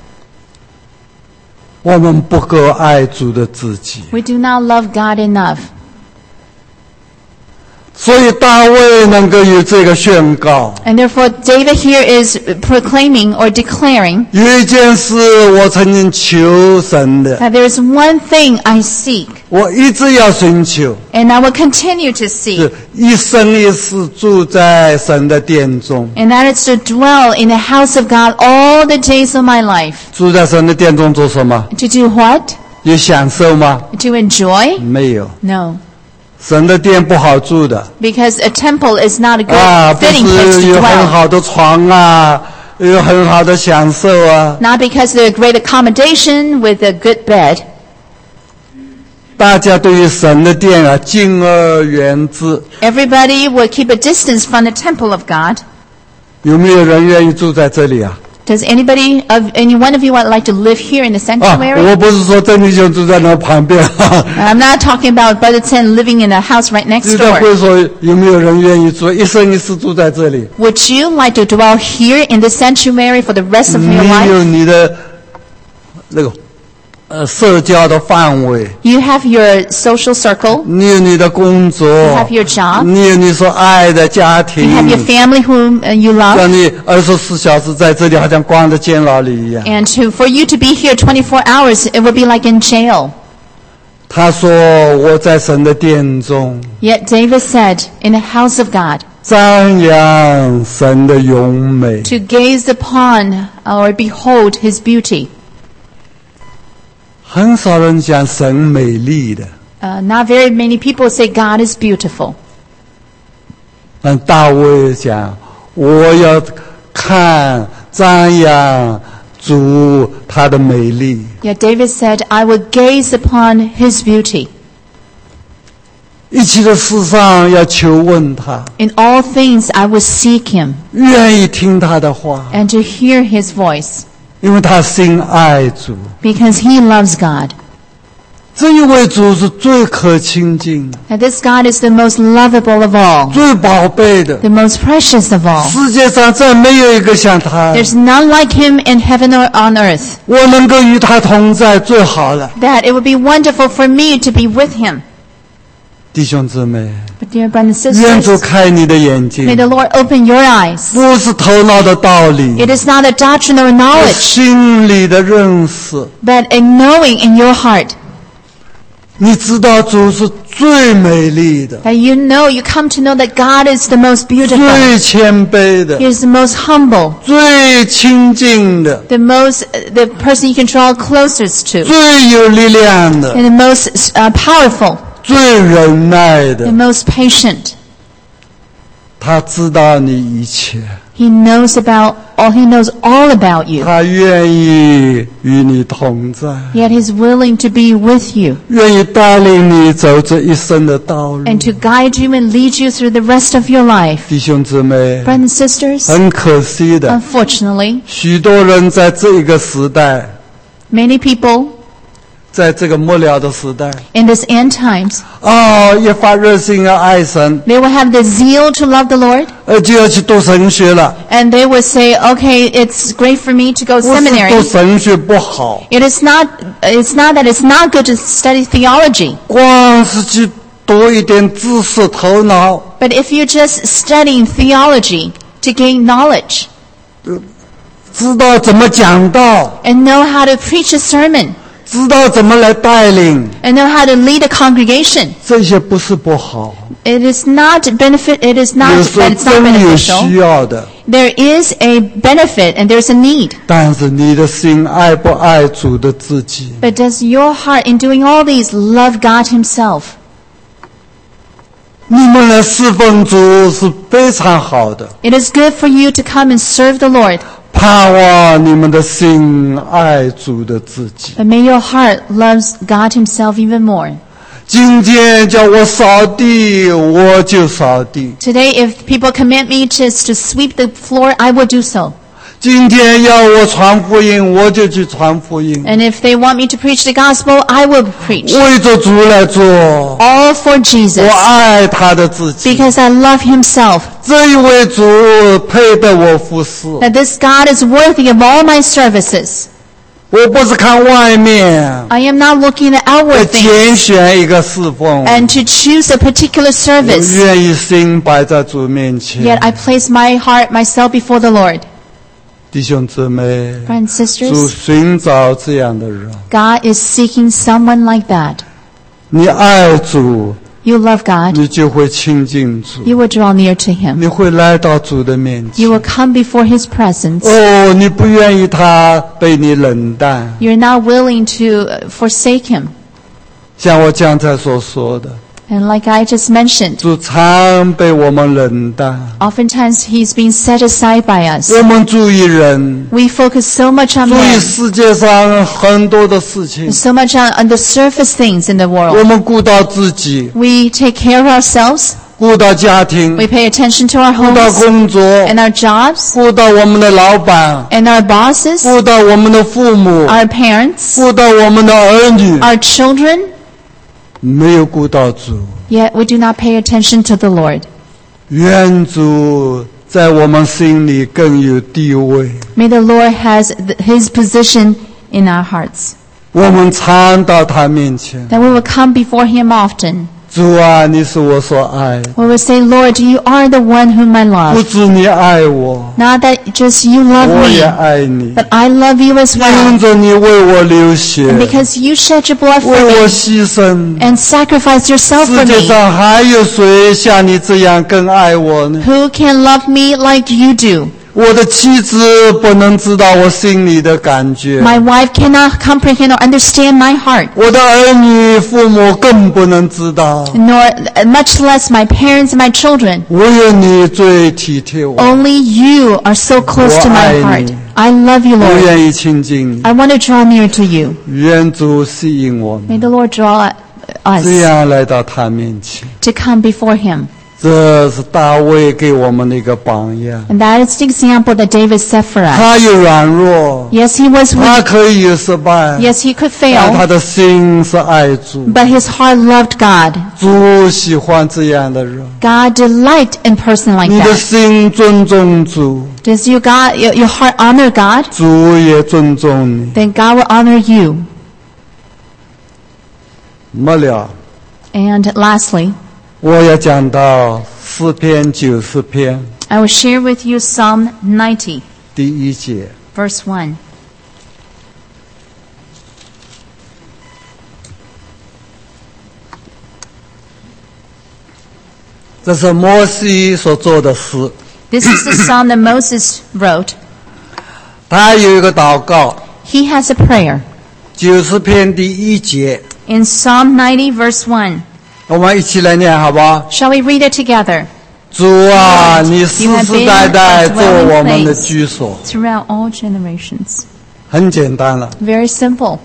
我们不够爱主的自己。 We do not love God enough. 所以大卫能够有这个宣告， And therefore, David here is proclaiming or declaring 有一件事我曾经求神的， that there is one thing I seek, 我一直要寻求， and I will continue to 是 seek, 一生一世住在神的殿中。 and that is to dwell in the house of God all the days of my life. 住在神的殿中做什么？ To do what? 有享受吗？ To enjoy? 没有。 No. 神的殿不好住的 Because a temple is not a good 不 fitting place 是 to 有很 dwell. 好的床啊，有很好的享受啊。 Not because they're great accommodation with a good bed. 大家对于神的殿啊，敬而远之。 Everybody will keep a distance from the temple of God. 有没有人愿意住在这里啊？ Does any one of you would like to live here in the 啊， sanctuary? 我不是说郑弟兄住在那旁边， I'm not talking about Brother Chen living in a house right next 你在 door. 会所有没有人愿意住一生一世住在这里？ Would you like to dwell here in the sanctuary for the rest of 你 your 有 life? 你的那个社交的范围， You have your social circle. 你有你的工作， You have your job. 你有你所爱的家 You 庭， have your family whom you love. 让你24小时在这里，好像关在监牢里一样。 And for you to be here 24 hours, it would be like in jail. 他说：“我在神的殿中 Yet David said, in the house of God, 瞻仰神的荣美。” to gaze upon or behold his beauty. 很少人讲神美丽的， Not very many people say God is beautiful. 但大卫讲：“我要看瞻仰主他的美丽。 Yet David said, I will gaze upon his beauty. 一切的事上要求问他， In all things I will seek him 愿意听他的话， and to hear his voice, 因为他心爱主。 because he loves God. 这一位主是最可亲近的、 And this God is the most lovable of all, 最宝贝的。 the most precious of all. 世界上再没有一个像他， There's none like him in heaven or on earth. 我能够与他同在最好了。 That it would be wonderful for me to be with him. 弟兄姊妹， But dear brothers and 愿主 sisters, 开你的眼 may 睛， the Lord open your eyes. 不是头脑的道理， It is not a doctrine or 是 knowledge, 心里的认识。 but a knowing in your heart 你知道主是最美丽的， that you come to know that God is the most beautiful. 最谦卑的， He is the most humble, 最亲近的， the person you can draw closest to, 最有力量的， and the most powerful, 最忍耐 the 的。 most patient. 他知道你一切， He knows all about you. 他愿意与你同在， Yet he's willing to be with you 愿意带领你走这一生的道路。 and to guide you and lead you through the rest of your life. 弟兄姊妹， Brothers and sisters, 很可惜的， unfortunately, 许多人在这一个时代， many people 在这个末了的时代， in this end times, 一发热心要爱神， they will have the zeal to love the Lord, 就要去读神学了。 and they will say, okay, it's great for me to go 不是读 seminary. 神学不好， It's not that it's not good to study theology, 光是去多一点知识头脑， but if you're just studying theology to gain knowledge 知道怎么讲道， and know how to preach a sermon 知道怎么来带领， and know how to lead a congregation, 这些不是不好， it is not that it's 有 not 时候 that it's not 真有需 beneficial. 要的。 There is a benefit and there's a need. 但是你的心爱不爱主的自己？ But does your heart in doing all these love God himself? 你们来侍奉主是非常好的， It is good for you to come and serve the Lord, 盼望你们的心爱主的自己。 but may your heart loves God himself even more. 今天叫我扫地，我就扫地； Today, if people command me just to sweep the floor, I will do so. 今天要我传福音，我就去传福音， And if they want me to preach the gospel, I will preach. 为着主来做。 All for 我 Jesus. 爱他的自己， Because I love himself. 这一位主配得我服侍。 That this God is worthy of all my services. 我不是看外面， I am not looking at 我 outward 拣 things 选一个侍奉， and to choose a particular 我 service. 愿意心摆在主面前。 Yet I place my heart, myself before the Lord. 弟兄姊妹， Friends, 主 sisters, 寻找这样的人。 God is seeking someone like that. 你爱主， You love God. 你就会亲近主， You will draw near to him. 你会来到主的面 You 前。 will come before his presence. 哦，你不愿意他被你冷淡， You're not willing to forsake him. 像我刚才所说的， And like I just mentioned, 主常被我们冷淡。 oftentimes he's being set aside by us. 我们注意人， We focus so much on 注意 men, 世界上很多的事情， so much on the surface things in the 我 world. 们顾到自己， We take care of ourselves. 顾到家庭， We pay attention to our 顾到 homes 工作， and our jobs 顾到我们的老板， and our bosses, 顾到我们的父母， our parents, 顾到我们的儿女， our children, 没有顾到主。 yet we do not pay attention to the Lord. 愿主在我们心里更有地位。 May the Lord has his position in our hearts, 我们常到他面前， that we will come before him often. 主啊，你是我所爱的， We will say, Lord, you are the one whom I 不 love. 止你爱我， Not that just you love 我也 me, 爱你， but I love you as 因 well. 着你为我流血， And because you shed your blood for 为我 me 牺牲。 and sacrificed yourself 世 for 界 me, 上还有谁像你这样更爱我呢？ who can love me like you do? 我的妻子不能知道我心里的感觉， My wife cannot comprehend or understand my heart, 我的儿女、父母更不能知道。 nor much less my parents and my children. 唯有你最体贴我， Only you are so close to my 我爱 heart. 你。 I love you, 我 Lord. 愿意亲近你。 I want to draw near to you. 愿主吸引我 May 们， the Lord draw 这 us 样来到他面前。 to come before him. 这是大卫给我们的一个榜样。 And that is the example that David set for us. 他有软弱， Yes, he was 他 weak. 可以有失败， Yes, he could 但他 fail. 的心是爱主。 But his heart loved God. 主喜欢这样的人。 God delight in a person like 你的 that. 心尊重主， Does your heart honor God? 主也尊重你。 Then God will honor you. 末了， And lastly, 我要讲到诗篇90篇 I will share with you Psalm 90, 第1节。 verse 1. 这是摩西所做的诗， This is the psalm that Moses wrote. 他有一个祷告， He has a prayer. 90篇第1节， In Psalm 90, verse 1. 我们一起来念好不好？ Shall we read it together? 主啊，你世世代代做我们的居所， Throughout all generations. 很简单了。 Very simple.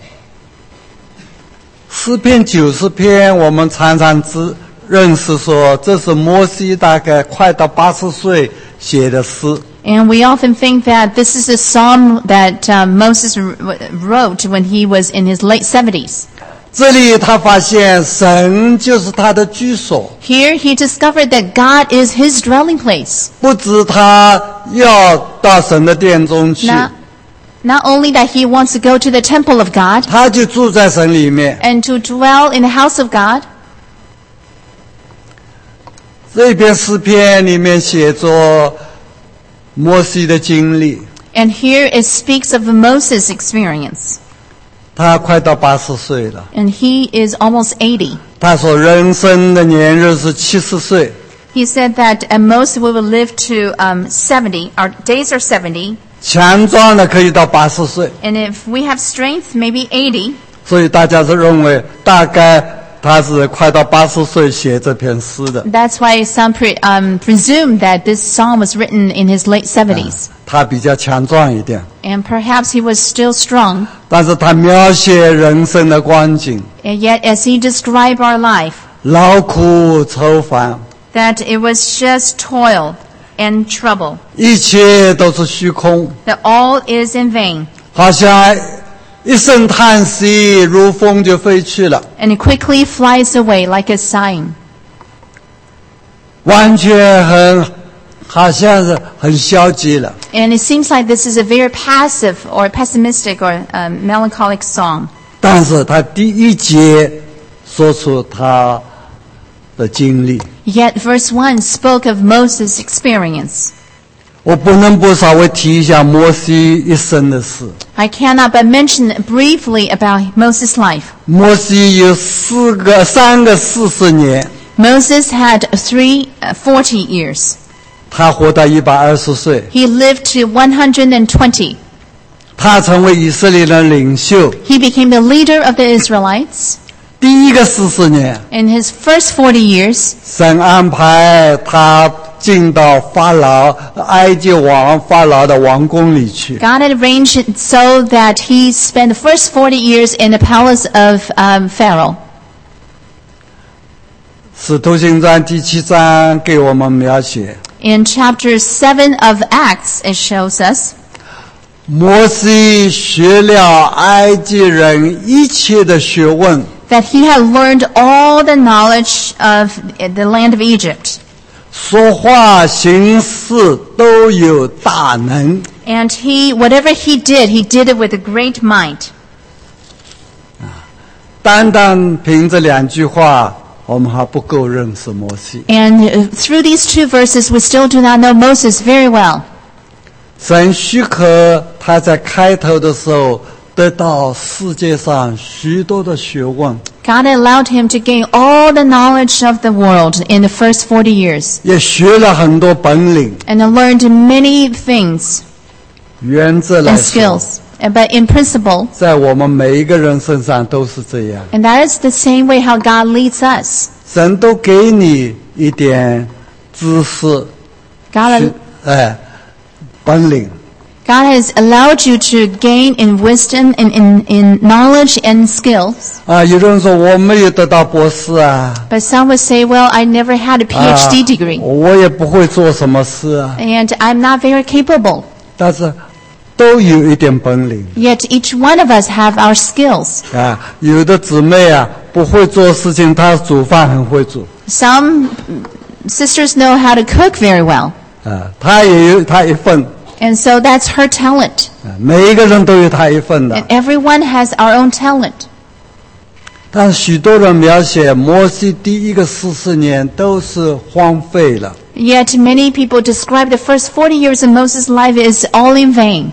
诗篇90篇，我们常常认识说，这是摩西大概快到80岁写的诗。 And we often think that this is a psalm that Moses wrote when he was in his late 70s. 这里他发现神就是他的居所， Here he discovered that God is his dwelling place. 不止他要到神的殿中去， Not only that he wants to go to the temple of God 他就住在神里面。 and to dwell in the house of God. 这篇诗篇里面写着摩西的经历， And here it speaks of Moses' experience. 他快到80岁了。 And he is almost 80. 他说人生的年日是70岁， He said that at most we will live to 70. Our days are 70. 强壮的可以到80岁， And if we have strength, maybe 80. 所以大家是认为大概他是快到80岁写这篇诗的。 That's why some presume that this psalm was written in his late 70s. 他比较强壮一点， And perhaps he was still strong. 但是他描写人生的光景， And yet as he described our life, 劳苦愁烦， that it was just toil. and trouble, 一切都是虚空， that all is in vain. 好像一声叹息，如风就飞去了， And it quickly flies away like a sign. 完全好像是很消极了。 And it seems like this is a very passive or pessimistic or melancholic song. 但是他第一节说出他的经历， Yet verse 1 spoke of Moses' experience. 我不能不稍微提一下摩西一生的事。 I cannot but mention briefly about Moses' life. 摩西有三个40年， Moses had 40 years. 他活到120岁， He lived to 120. 他成为以色列的领袖。 He became the leader of the Israelites. 第一个40年， In his first 40 years, 神安排他进到埃及王法老的王宫里去。 God had arranged it so that he spent the first 40 years in the palace of Pharaoh. 使徒行传第7章给我们描写， In chapter 7 of Acts, it shows us 摩西学了埃及人一切的学问， that he had learned all the knowledge of the land of Egypt. 说话行事都有大能。 And whatever he did it with a great might. 单单凭这2句话，我们还不够认识摩西。 And through these 2 verses, we still do not know Moses very well. 神许可他在开头的时候得到世界上许多的学问， God allowed him to gain all the knowledge of the world in the first 40 years. 也学了很多本领。 And learned many things 原则来 and 说， skills. But in principle, 在我们每一个人身上都是这样。 and that is the same way how God leads us. 神都给你一点知识， God 本领。 has allowed you to gain in wisdom and in knowledge and skills. 有人说我没有得到博士啊， But some would say, well, I never had a PhD degree. 我也不会做什么事啊， And I'm not very capable. 但是都有一点本领。 Yet each one of us have our skills. 有的姊妹不会做事情，她煮饭很会煮。 Some sisters know how to cook very well. 她也有她一份。 And so that's her talent. 每一个人都有他一份的。 And everyone has our own talent. 但许多人描写摩西第一个40年都是荒废了。 Yet many people describe the first 40 years of Moses' life as all in vain.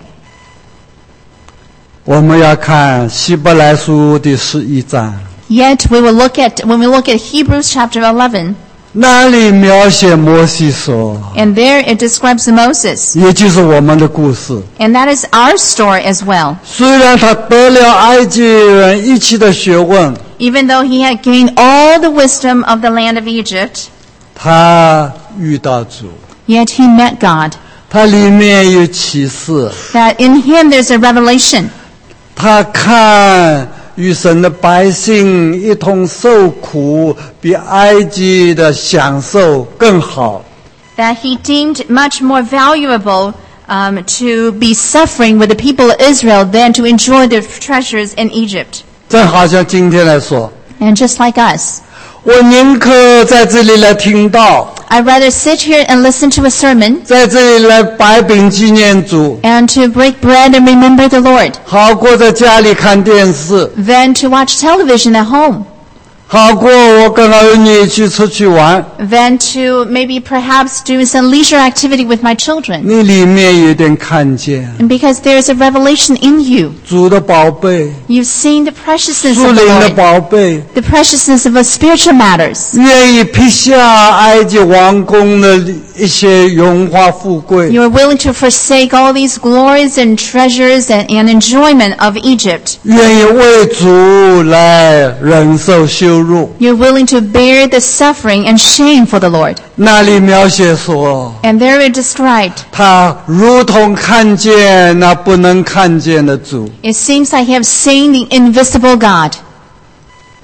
我们要看希伯来书第11章， Yet when we look at Hebrews chapter 11, 那里描写摩西说， and there it describes Moses. 也就是我们的故事。 And that is our story as well. 虽然他得了埃及人一切的学问， Even though he had gained all the wisdom of the land of Egypt, 他遇到主， yet he met God. 他里面有启示， That in him there's a revelation. 他看与神的百姓一同受苦，比埃及的享受更好。 That he deemed much more valuable to be suffering with the people of Israel than to enjoy the treasures in Egypt. 正好像今天来说， And just like us, 我宁可在这里来听道， I'd rather sit here and listen to a sermon 在这里来摆饼纪念主， and to break bread and remember the Lord 好过在家里看电视， than to watch television at home, 好过我跟儿女出去玩。 than to maybe perhaps do some leisure activity with my children. 你里面有点看见 And because there's a revelation in you, 主的宝贝， you've seen the preciousness 属 of the 灵的 Lord, 宝贝， the preciousness of the spiritual matters. 愿意撇下埃及王宫的一些荣华富贵， You are willing to forsake all these glories and treasures and enjoyment of Egypt. 愿意为主来忍受羞辱。 You're willing to bear the suffering and shame for the Lord. 那里描写说， And there it described, 他如同看见那不能看见的主。 it seems like you have seen the invisible God.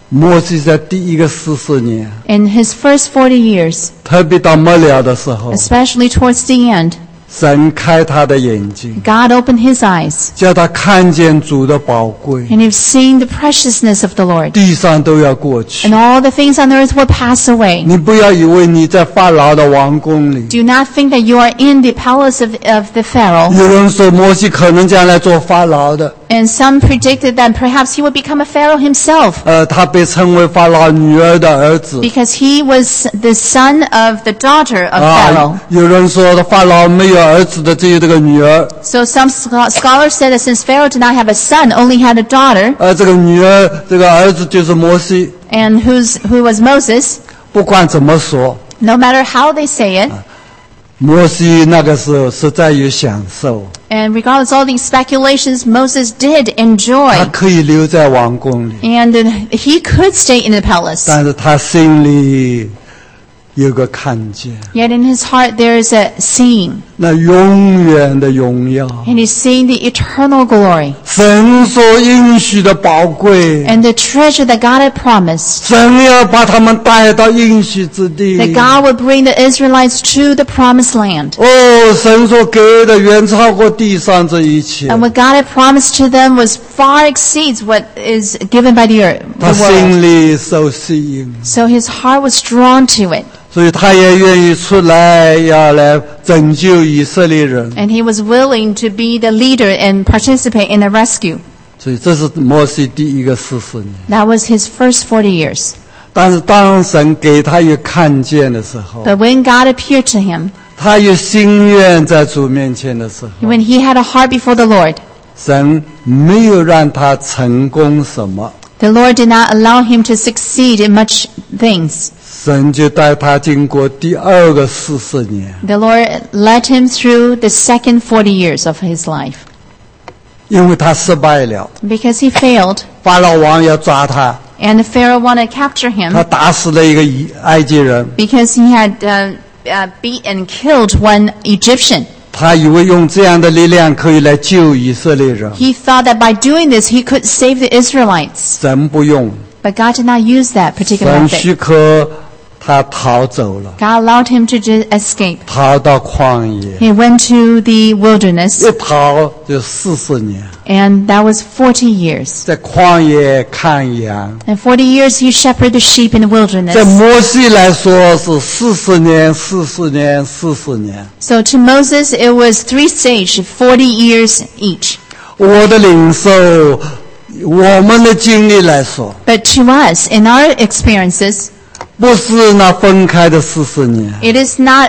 摩西在第一个40年， In his first 40 years, 特别到末了的时候， especially towards the end, 神开他的眼睛， God opened his eyes, 叫他看见主的宝贵， and he's seen the preciousness of the Lord. 地上都要过去。 And all the things on earth will pass away. 你不要以为你在法老的王宫里。 Do not think that you are in the palace of the Pharaoh. 有人说摩西可能将来做法老的， And some predicted that perhaps he would become a Pharaoh himself, 他被称为法老女儿的儿子。 because he was the son of the daughter of Pharaoh. 有人说法老没有儿子的，只有这个女儿。 So some scholars said that since Pharaoh did not have a son, only had a daughter, 这个女儿，这个儿子就是摩西。 and who was Moses. 不管怎么说， No matter how they say it, 摩西那个时候实在有享受， and regardless of all these speculations, Moses did 他 enjoy, 可以留在王宫里， and he could stay in the palace. 但是他心里有个看见， Yet in his heart there is a seeing, 那永远的荣耀， and he's seeing the eternal glory 神所应许的宝贵， and the treasure that God had promised, 神要把他们带到应许之地。 that God would bring the Israelites to the promised land. 神所给的远超过地上这一切， And what God had promised to them was far exceeds what is given by the earth, 他 the world. 心里受吸引， So his heart was drawn to it, 所以他也愿意出来，要来拯救以色列人。 and he was willing to be the leader and participate in the rescue. 所以这是摩西第一个40年。 That was his first 40 years. 但是当神给他有看见的时候， But when God appeared to him, 他有心愿在主面前的时候， when he had a heart before the Lord, 神没有让他成功什么， the Lord did not allow him to succeed in much things. 神就带他经过第二个40年， The Lord led him through the second 40 years of his life. 因为他失败了， Because he failed, 法老王要抓他， and the Pharaoh wanted to capture 他 him 打死了一个埃及人， because he had beat and killed one Egyptian. 他以为用这样的力量可以来救以色列人， He thought that by doing this he could save the Israelites. 神不用， But God did not use that particular 神 method. 许可他逃走了， God allowed him to escape. 逃到旷野， He went to the wilderness, 一逃就40年， and that was 40 years. 在旷野看羊。 And 40 years he shepherded the sheep in the 在 wilderness. 摩西来说是40年、40年、40年。 So to Moses it was 3 stages, 40 years each. 我的领受，我们的经历来说， But to us, in our experiences, 不是那分开的40年， it is not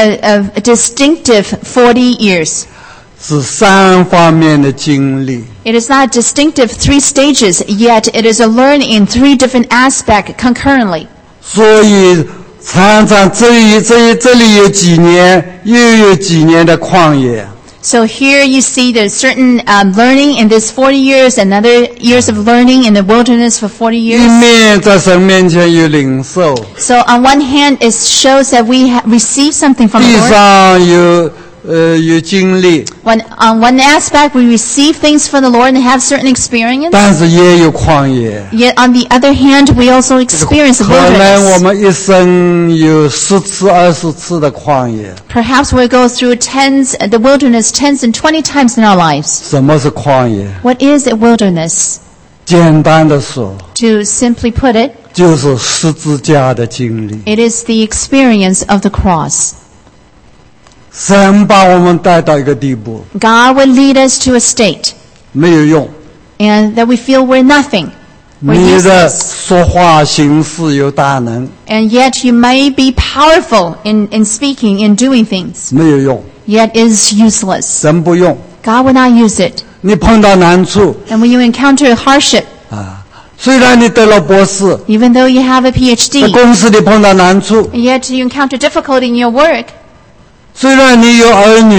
a distinctive 40 years. 是3方面的经历。 It is not a distinctive 3 stages, yet it is a learning in 3 different aspects concurrently. 所以常常这里有几年，又有几年的旷野。 So here you see there's certain learning in this 40 years, and other years of learning in the wilderness for 40 一 years. 面在神面前有领受， So on one hand, it shows that we receive something from 地 the Lord. 上有经历， On one aspect, we receive things from the Lord and have certain experience. 但是也有旷野。 Yet on the other hand, we also experience the 可能我 wilderness. 们一生有10次、20次的旷野。 Perhaps we'll go through the wilderness 10 and 20 times in our lives. 什么是旷野？ What is a wilderness? 简单的说， To simply put it, 就是十字架的经历。 it is the experience of the cross. 神把我们带到一个地步， God would lead us to a state, 没有用。 and that we feel we're nothing. We're 你的 useless. 说话行事有大能， And yet you may be powerful in speaking, in doing things, 没有用。 yet is useless. 神不用。 God will not use it. 你碰到难处 And when you encounter hardship, 虽然你得了博士， even though you have a 在 PhD, 公司里碰到难处， and yet you encounter difficulty in your work, 虽然你有儿女，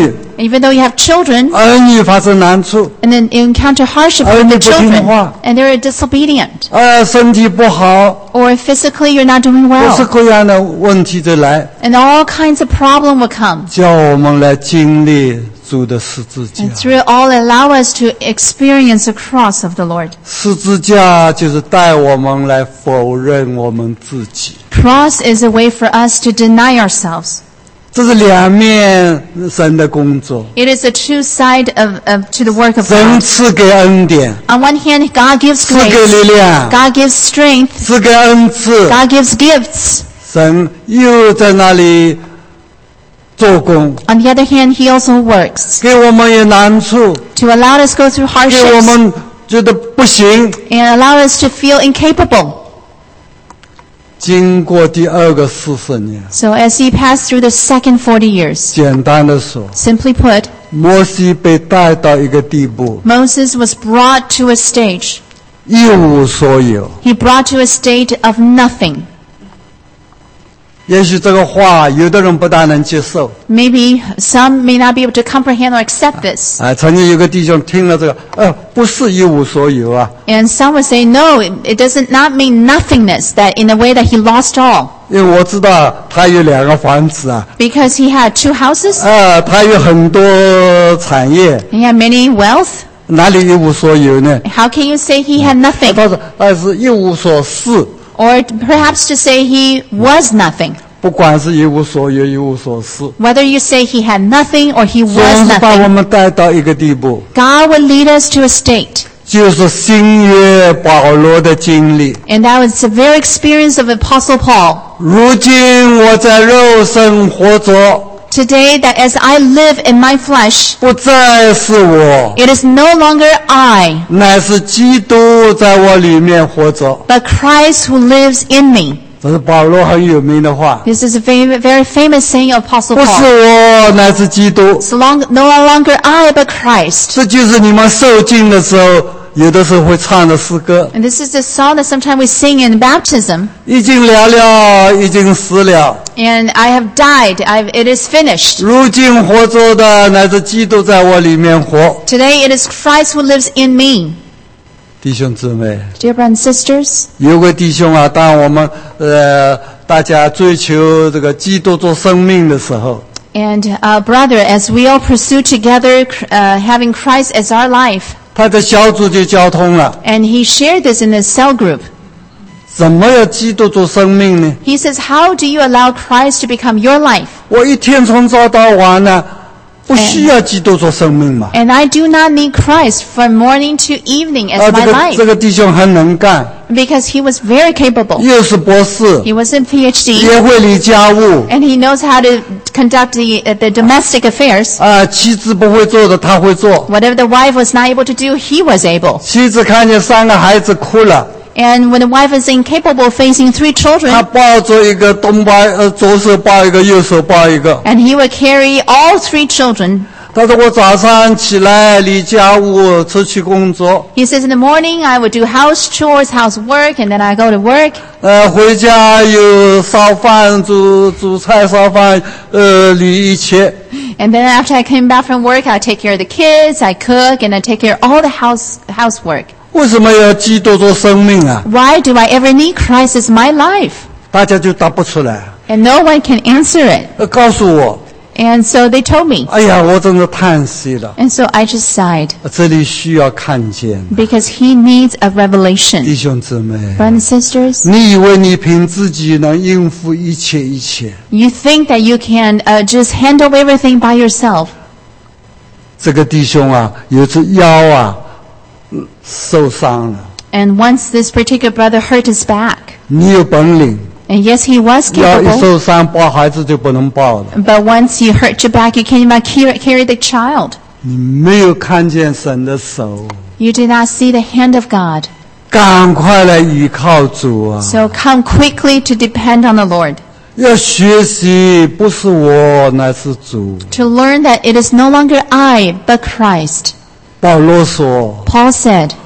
Even though you have children, 儿女发生难处， and then you encounter hardship with the 儿女不听 children, 话。 and they're disobedient, 身体不好， or physically you're not doing 各式 well, 各样的问题就来， and all kinds of problem will come. 叫我们来经历主的十字架。 And through it all, allow us to experience the cross of the Lord. 十字架就是带我们来否认我们自己， Cross is a way for us to deny ourselves. 这是两面神的工作。 It is a true side to the work of 神 God. 赐给恩典， On one hand, God gives 赐给 grace, 力量， God gives strength, 赐给恩赐， God gives gifts. 神又在那里做工， On the other hand, He also works 给我们有难处， to allow us to go through 给我 hardships 们觉得不行。 and allow us to feel incapable. 经过第二个40年， So as He passed through the second 40 years, 简单的说， simply put, 摩西被带到一个地步， Moses was brought to a stage. 一无所有。 He brought to a state of nothing. 也许这个话有的人不大能接受。 Maybe some may not be able to comprehend or accept this. 曾经有个弟兄听了这个，不是一无所有啊， And some would say, no, it doesn't not mean nothingness, that in a way that he lost all. 因为我知道他有2个房子啊， Because he had 2 houses, 他有很多产业， he had many wealth. 哪里一无所有呢？ How can you say he had nothing? 他是一无所事， Or perhaps to say he was nothing. 不管是一无所有、一无所事， Whether you say he had nothing or he 总 was 是把我 nothing, 们带到一个地步， God would lead us to a state. 就是新约保罗的经历。 And that was the very experience of Apostle Paul. 如今我在肉身活着， Today, that as I live in my flesh, 不再是我， it is no longer I, 乃是基督在我里面活着。 but Christ who lives in me. 这是保罗很有名的话， This is a very famous saying of Apostle 不是 Paul. 我，乃是基督。 So no longer I, but Christ. 这就是你们受浸的时候，有的时候会唱的诗歌。 And this is the song that sometimes we sing in baptism. 已经了了，已经死了。 And I have died. It is finished. 如今活着的乃是基督在我里面活。 Today it is Christ who lives in me. 弟兄姊妹， Dear brothers and sisters, 有位弟兄啊，当我们大家追求这个基督做生命的时候， and brother, as we all pursue together having Christ as our life, 他的小组就交通了。 and he shared this in his cell group. 怎么要基督做生命呢？ He says, how do you allow Christ to become your life? 我一天从早到晚呢，不需要基督做生命嘛。 And I do not need Christ from morning to evening as 这 my 个 life. 弟兄很能干， Because he was very capable. 又是博士， He was in PhD, 也会理家务。 and he knows how to conduct the domestic affairs. 妻子不会做的他会做。 Whatever the wife was not able to do, he was able. 妻子看见3个孩子哭了， And when the wife is incapable of facing 3 他 children, 抱着一个左手抱一个，右手抱一个。 and he would carry all 3 children. 他说我早上起来理家务，出去工作， He says, in the morning I would do house chores, housework, and then I go to work. 回家有烧饭、煮菜、烧饭，理一切。 And then after I came back from work, I take care of the kids, I cook, and I take care of all the housework. 为什么要基督做生命啊？ Why do I ever need Christ as my life? 大家就答不出来。 And no one can answer it. 告诉我， And so they told me. 哎呀，我真的叹息了。 And so I just sighed. 这里需要看见， Because he needs a 弟 revelation. 兄姊妹， Brothers and sisters, 你以为你凭自己能应付一切？ you think that you can just handle everything by yourself. 这个弟兄啊，有次腰啊受伤了， And once this particular brother hurt his back. 你有本领， And yes, he was 腰一 capable. 受伤抱孩子就不能抱了。 But once you hurt your back, you can't even carry the child. 你没有看见神的手， You did not see the hand of God. 赶快来依靠主啊！ So come quickly to depend on the Lord. 要学习，不是我，乃是主。 To learn that it is no longer I, but Christ. 保罗说 Paul said,：“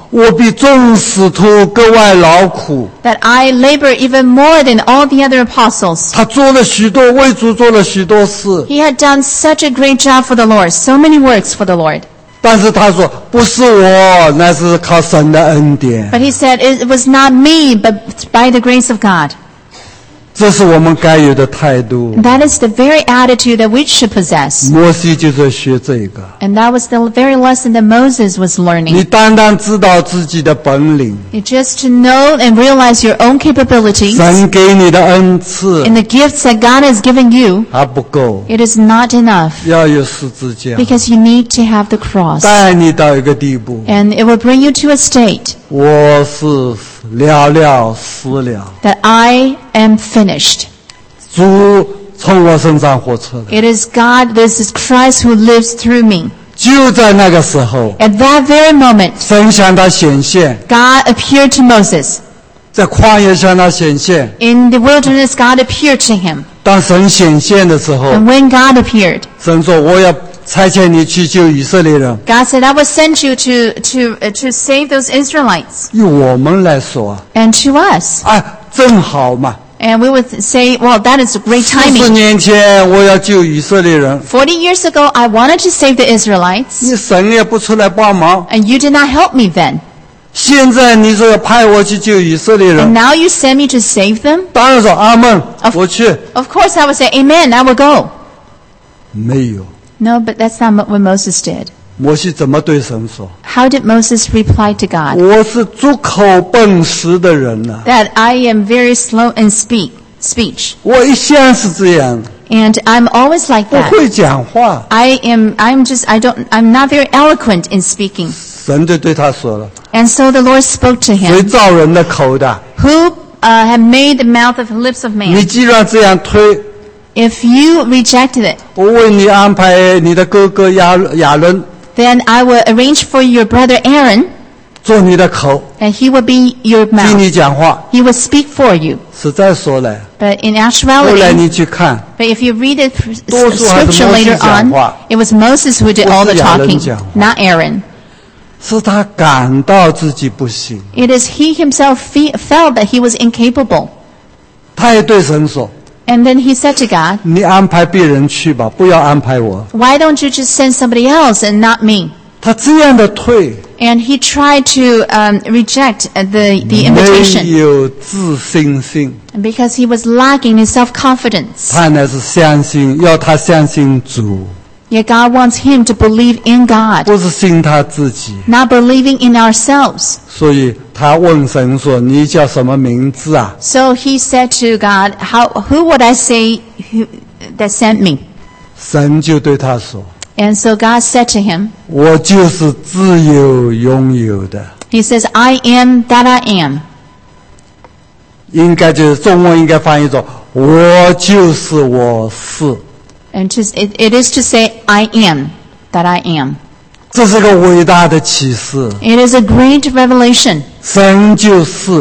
我比众使徒格外劳苦。 that I labor even more than all the other apostles. 他做了许多，为主做了许多事， He had done such a great job for the Lord, so many works for the Lord. 但是他说不是我，那是靠神的恩典。 But he said, it was not me, but by the grace of God. 这是我们该有的态度。 That is the very attitude that we should possess. 摩西就是学这个， And that was the very lesson that Moses was 你 learning. 单单知道自己的本领， Just to know and realize your own capabilities 神给你的恩赐 and the gifts that God has given you, 还不够， it is not enough 要有十字架， because you need to have the cross. 带你到一个地步， And it will bring you to a state 我是了死了， that I am finished. 主从我身上活出来。 It is God, this is Christ who lives through me. 就在那个时候， At that very moment, 神向他显现， God appeared to Moses. 在旷野向他显现。 In the wilderness, God appeared to him. 当神显现的时候， And when God appeared, 神说：“我要差遣你去救以色列人。 God said, I will send you to save those Israelites. ” 以我们来说， And to us. 正好嘛。 And we would say, well, that is great 40 timing. 年前我要救以色列人， 40 years ago, I wanted to save the Israelites, 你神也不出来帮忙。 and you did not help me then. 现在你说要派我去救以色列 And 人， now you send me to save them? 当然说阿门，我去。 Of course, I would say, amen, I will go. 没有， No, but that's not what Moses did. 摩西怎么对神说？ How did Moses reply to God? 我是足口笨识的人呐、 That I am very slow in speech. 我一向是这样， And I'm always like 不 that. 会讲话。 I'm not very eloquent in speaking. 神就对他说了 And so the Lord spoke to：“ 谁 him, 造人的口的？ who have made the mouth of the lips of 你 man. 既然这样推， If you rejected it, 我为你安排你的哥哥亚伦 then I will arrange for your brother Aaron, 做你的口， and he will be your 替 mouth. 你讲话。 He will speak for you. 实在说来， But in 后来 actuality, 你去看， but if you read the 多数还是 scripture 摩西 later 讲话。 on, it was Moses who did all the 不是亚伦 talking, 讲话。 not Aaron. 是他感到自己不行， It is he himself felt that he was incapable. 他也对神说 And then he said to God, 你安排别人去吧，不要安排我。 why don't you just send somebody else and not me? 他这样的退， And he tried to reject the 没 invitation 有自信心， because he was lacking in self-confidence. 他乃是相信，要他相信主， Yet God wants him to believe in God, 不是信他自己。 not believing in ourselves. 所以他问神说：“你叫什么名字啊 So he said to God, who would I say that sent me? 神就对他说 And so God said to him,：“ 我就是自有拥有的。 he says, I am that I am. ” 应该就是中文应该翻译作：“我就是我是。” And it is to say, I am that I am. 这是个伟大的启示。 It is a great revelation 神就是，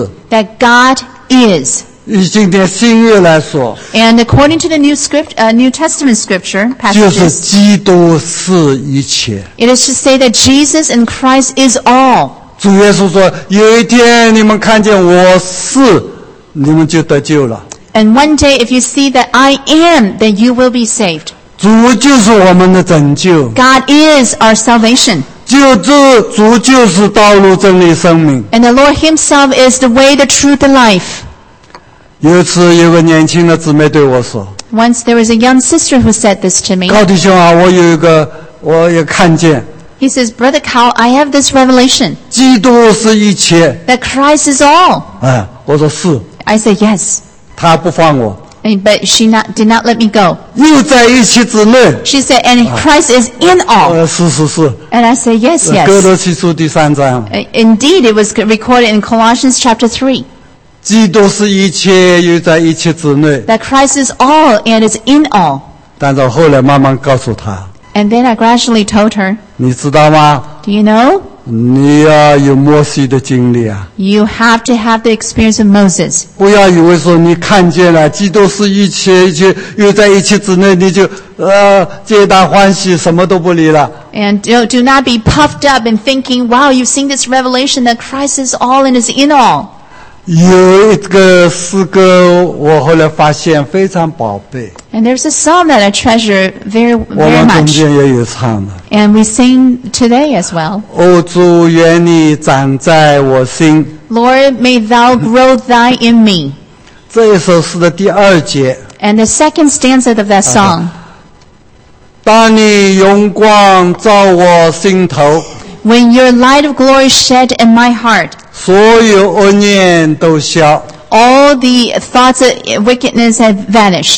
that God is. 以今天新约来说， And according to the New Testament scripture 就是 passages, 基督是一切。 it is to say that Jesus and Christ is all. 主耶稣说：“有一天你们看见我是，你们就得救了。 And one day, if you see that I am, then you will be saved. 主就是我们的拯救， God is our salvation. 主就是道路、真理、生命。” And the Lord himself is the way, the truth, and life. 有一次，有个年轻的姊妹对我说 Once there was a young sister who said this to：“ me. 高弟兄啊，我有看见， He says, Brother Cal, I have this revelation 基督是一切。 that Christ is all. ” 我说是， I said, yes. 他不放我， But she did not let me go. 又在一切之内。 She said, and Christ is in all. 是。 And I said, yes, 哥 yes. 罗西书第3章， Indeed, it was recorded in Colossians chapter 3 基督是一切，又在一切之内。 that Christ is all and is in all. 但是后来慢慢告诉他， And then I gradually told her, 你知道吗？ do you know? 你要有摩西的经历啊！ You have to have the experience of Moses. 不要以为说你看见了，基督是一切，一切又在一切之内，你就皆大欢喜，什么都不理了。 And do not be puffed up in thinking, wow, you've seen this revelation that Christ is all and is in all. 有一个诗歌，我后来发现非常宝贝， And there's a song that I treasure very, 我 very 们中 much. 间也有唱的。 And we sing today as well. 哦，主，愿你长在我心。 Lord, may thou grow thy in me. 这一首诗的第2节， And the second stanza of that song. 当你荣光照我心头， When your light of glory shed in my heart, 所有恶念都消。 all the thoughts of wickedness have vanished.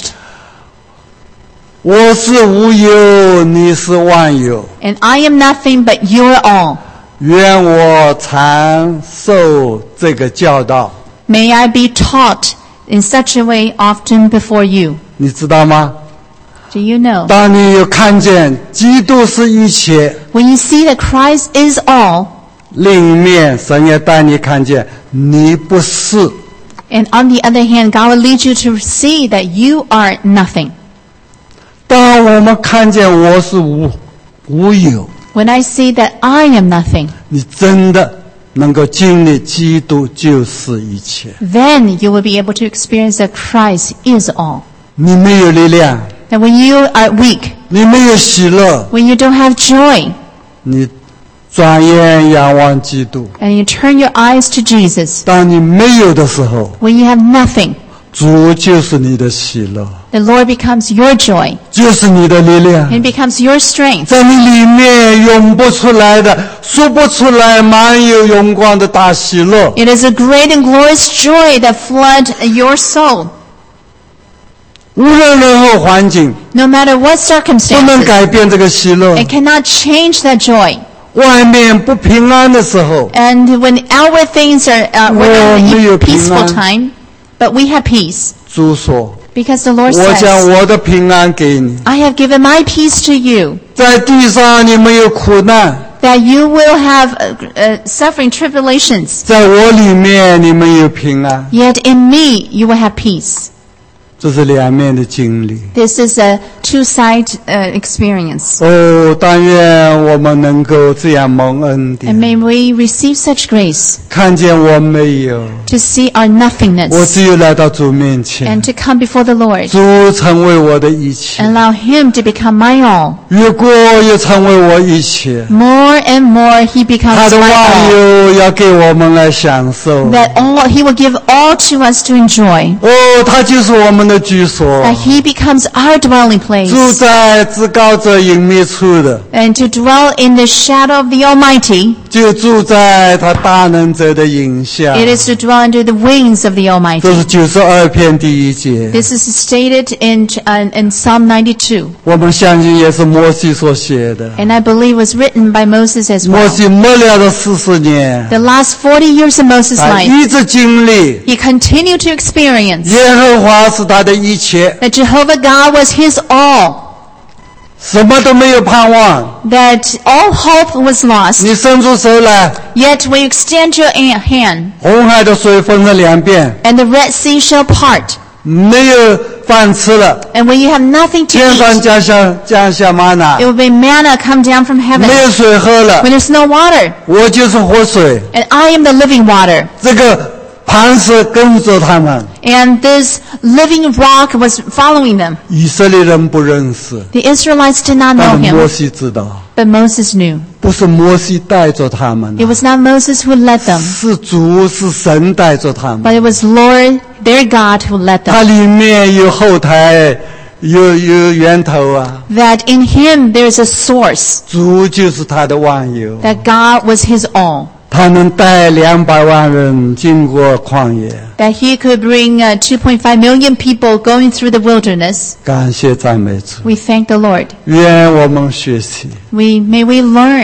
我是无有，你是万有。 And I am nothing but you are all. 愿我常受这个教导， May I be taught in such a way often before you. 你知道吗？ Do you know? 当你有看见基督是一切， When you see that Christ is all, 另一面神也带你看见你不是。 and on the other hand, God will lead you to see that you are nothing. 当我们看见我是无有， When I see that I am nothing, 你真的能够经历基督就是一切。 then you will be able to experience that Christ is all. 你没有力量， That when you are weak, 你没有喜乐， when you don't have joy, 你转眼仰望基督。 and you turn your eyes to Jesus, 当你没有的时候， when you have nothing, 主就是你的喜乐， the Lord becomes your joy 就是你的力量。 and becomes your strength. 在你里面涌不出来的，说不出来，满有荣光的大喜乐。 It is a great and glorious joy that flood your soul. 无论任何环境， No matter what 不能 circumstances, 改变这个喜乐。 it cannot change that joy. 外面不平安的时候， And when outward things are, we're not in a peaceful time, but we have peace. 主说 Because the：“ Lord 我将 says, 我的平安给你。 I have given my peace to you, 在地上你们有苦难， that you will have suffering tribulations, 在我里面你们有平安。 yet in me you will have peace. ” 这是两面的经历。 This is a two-side experience. 哦，但愿我们能够这样蒙恩 And 典， may we receive such grace 看见我没有， to see our 我 nothingness 只有来到主面前 and，to come before the Lord 主成为我的一切， and allow Him to become my all. 越过也成为我一切。 More and more He 他 becomes 的 my 万 all. 有要给我们来享受。 That all He will give all to us to enjoy. 哦，他就是我们的居所， That He becomes our dwelling 住 place. 在至高者隐秘处的， And to dwell in the shadow of the Almighty, 就住在他大能者的影下。 it is to dwell under the wings of the 这 Almighty. 是92篇第1节。 This is stated in Psalm 92. 我们相信也是摩西所写的。 And I believe was written by Moses as 摩 well. 西末了的40年， The last 40 years of Moses' 他 life, 一直经历 he continued to experience 耶和华是他的一切， that Jehovah God was his all, 什么都没有盼望。 that all hope was lost. 你伸出手来， Yet when you extend your hand, 红海的水分成2遍， and the Red Sea shall part, 没有饭吃了， and when you have nothing to 天上 eat, 降下玛纳 it，will be manna come down from 没 heaven. 有水喝了， When there's no water, 我就是活水。 and I am the living water. 这个磐石跟着他们， And this living rock was following them. 以色列人不认识， The Israelites did not 但 know 是摩 him, 西知道， but Moses knew. 不是摩西带着他们 It was not Moses who led them, 是主是神带着他们。 but it was Lord, their God, who led 它 them. 里面有后台，有源头啊， That in him there is a source, 主就是他的万有， that God was his all, 他能带200万人经过旷野。 that he could bring 2.5 million people going through the wilderness. 感谢赞美主， We thank the Lord. 愿我们学习， May we learn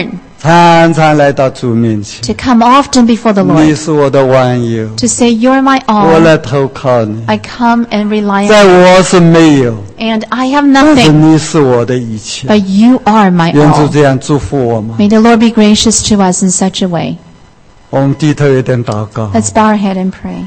常常来到主面前。 to come often before the 你 Lord, 是我的万有， to say, You're my 我 all. 来投靠你。 I come and rely 在 on you. 我是没有， And I have 但是 nothing, 你是我的一切。 but You are my 愿主 all. 这样祝福我们。 May the Lord be gracious to us in such a way. 我们低头一点祷告。 Let's bow our head and pray.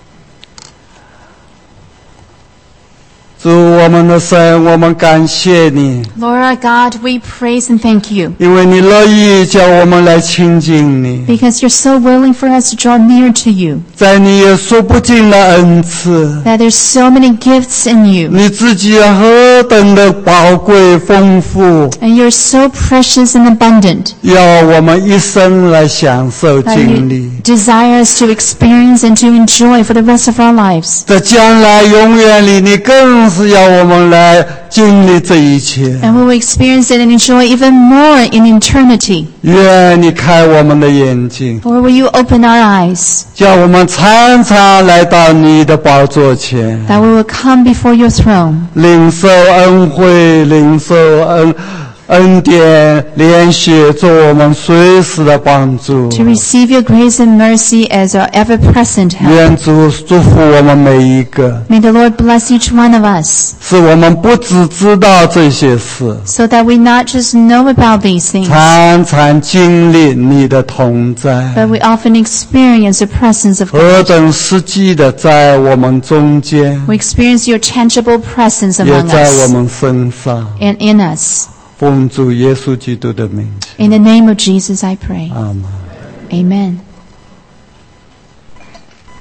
主我们的神，我们感谢你， Lord our God, we praise and thank You 因为你乐意叫我们来亲近你， because You're so willing for us to draw near to You, 在你有数不尽的恩赐， that there's so many gifts in You, 你自己何等的宝贵丰富， and You're so precious and abundant, 要我们一生来享受 that 经 You 历。 desire us to experience and to enjoy for the rest of our lives. 在将来永远里，你更是要我们来经历这一切。 And we will experience it and enjoy even more in eternity. 愿你开我们的眼睛， Lord, will You open our eyes, 叫我们常常来到你的宝座前， that we will come before Your throne, 领受恩惠，领受恩典，连续做我们随时的帮助。 to receive Your grace and mercy as our ever-present help. 愿主祝福我们每一个， May the Lord bless each one of us, 使我们不只知道这些事， so that we not just know about these things, 常常经历你的同在， but we often experience the presence of 何 God. 等实际的在我们中间， We experience Your tangible presence 也 among 在我 us 们身上。 and in us. 奉主耶稣基督的名字， In the name of Jesus I pray. 阿门。 Amen.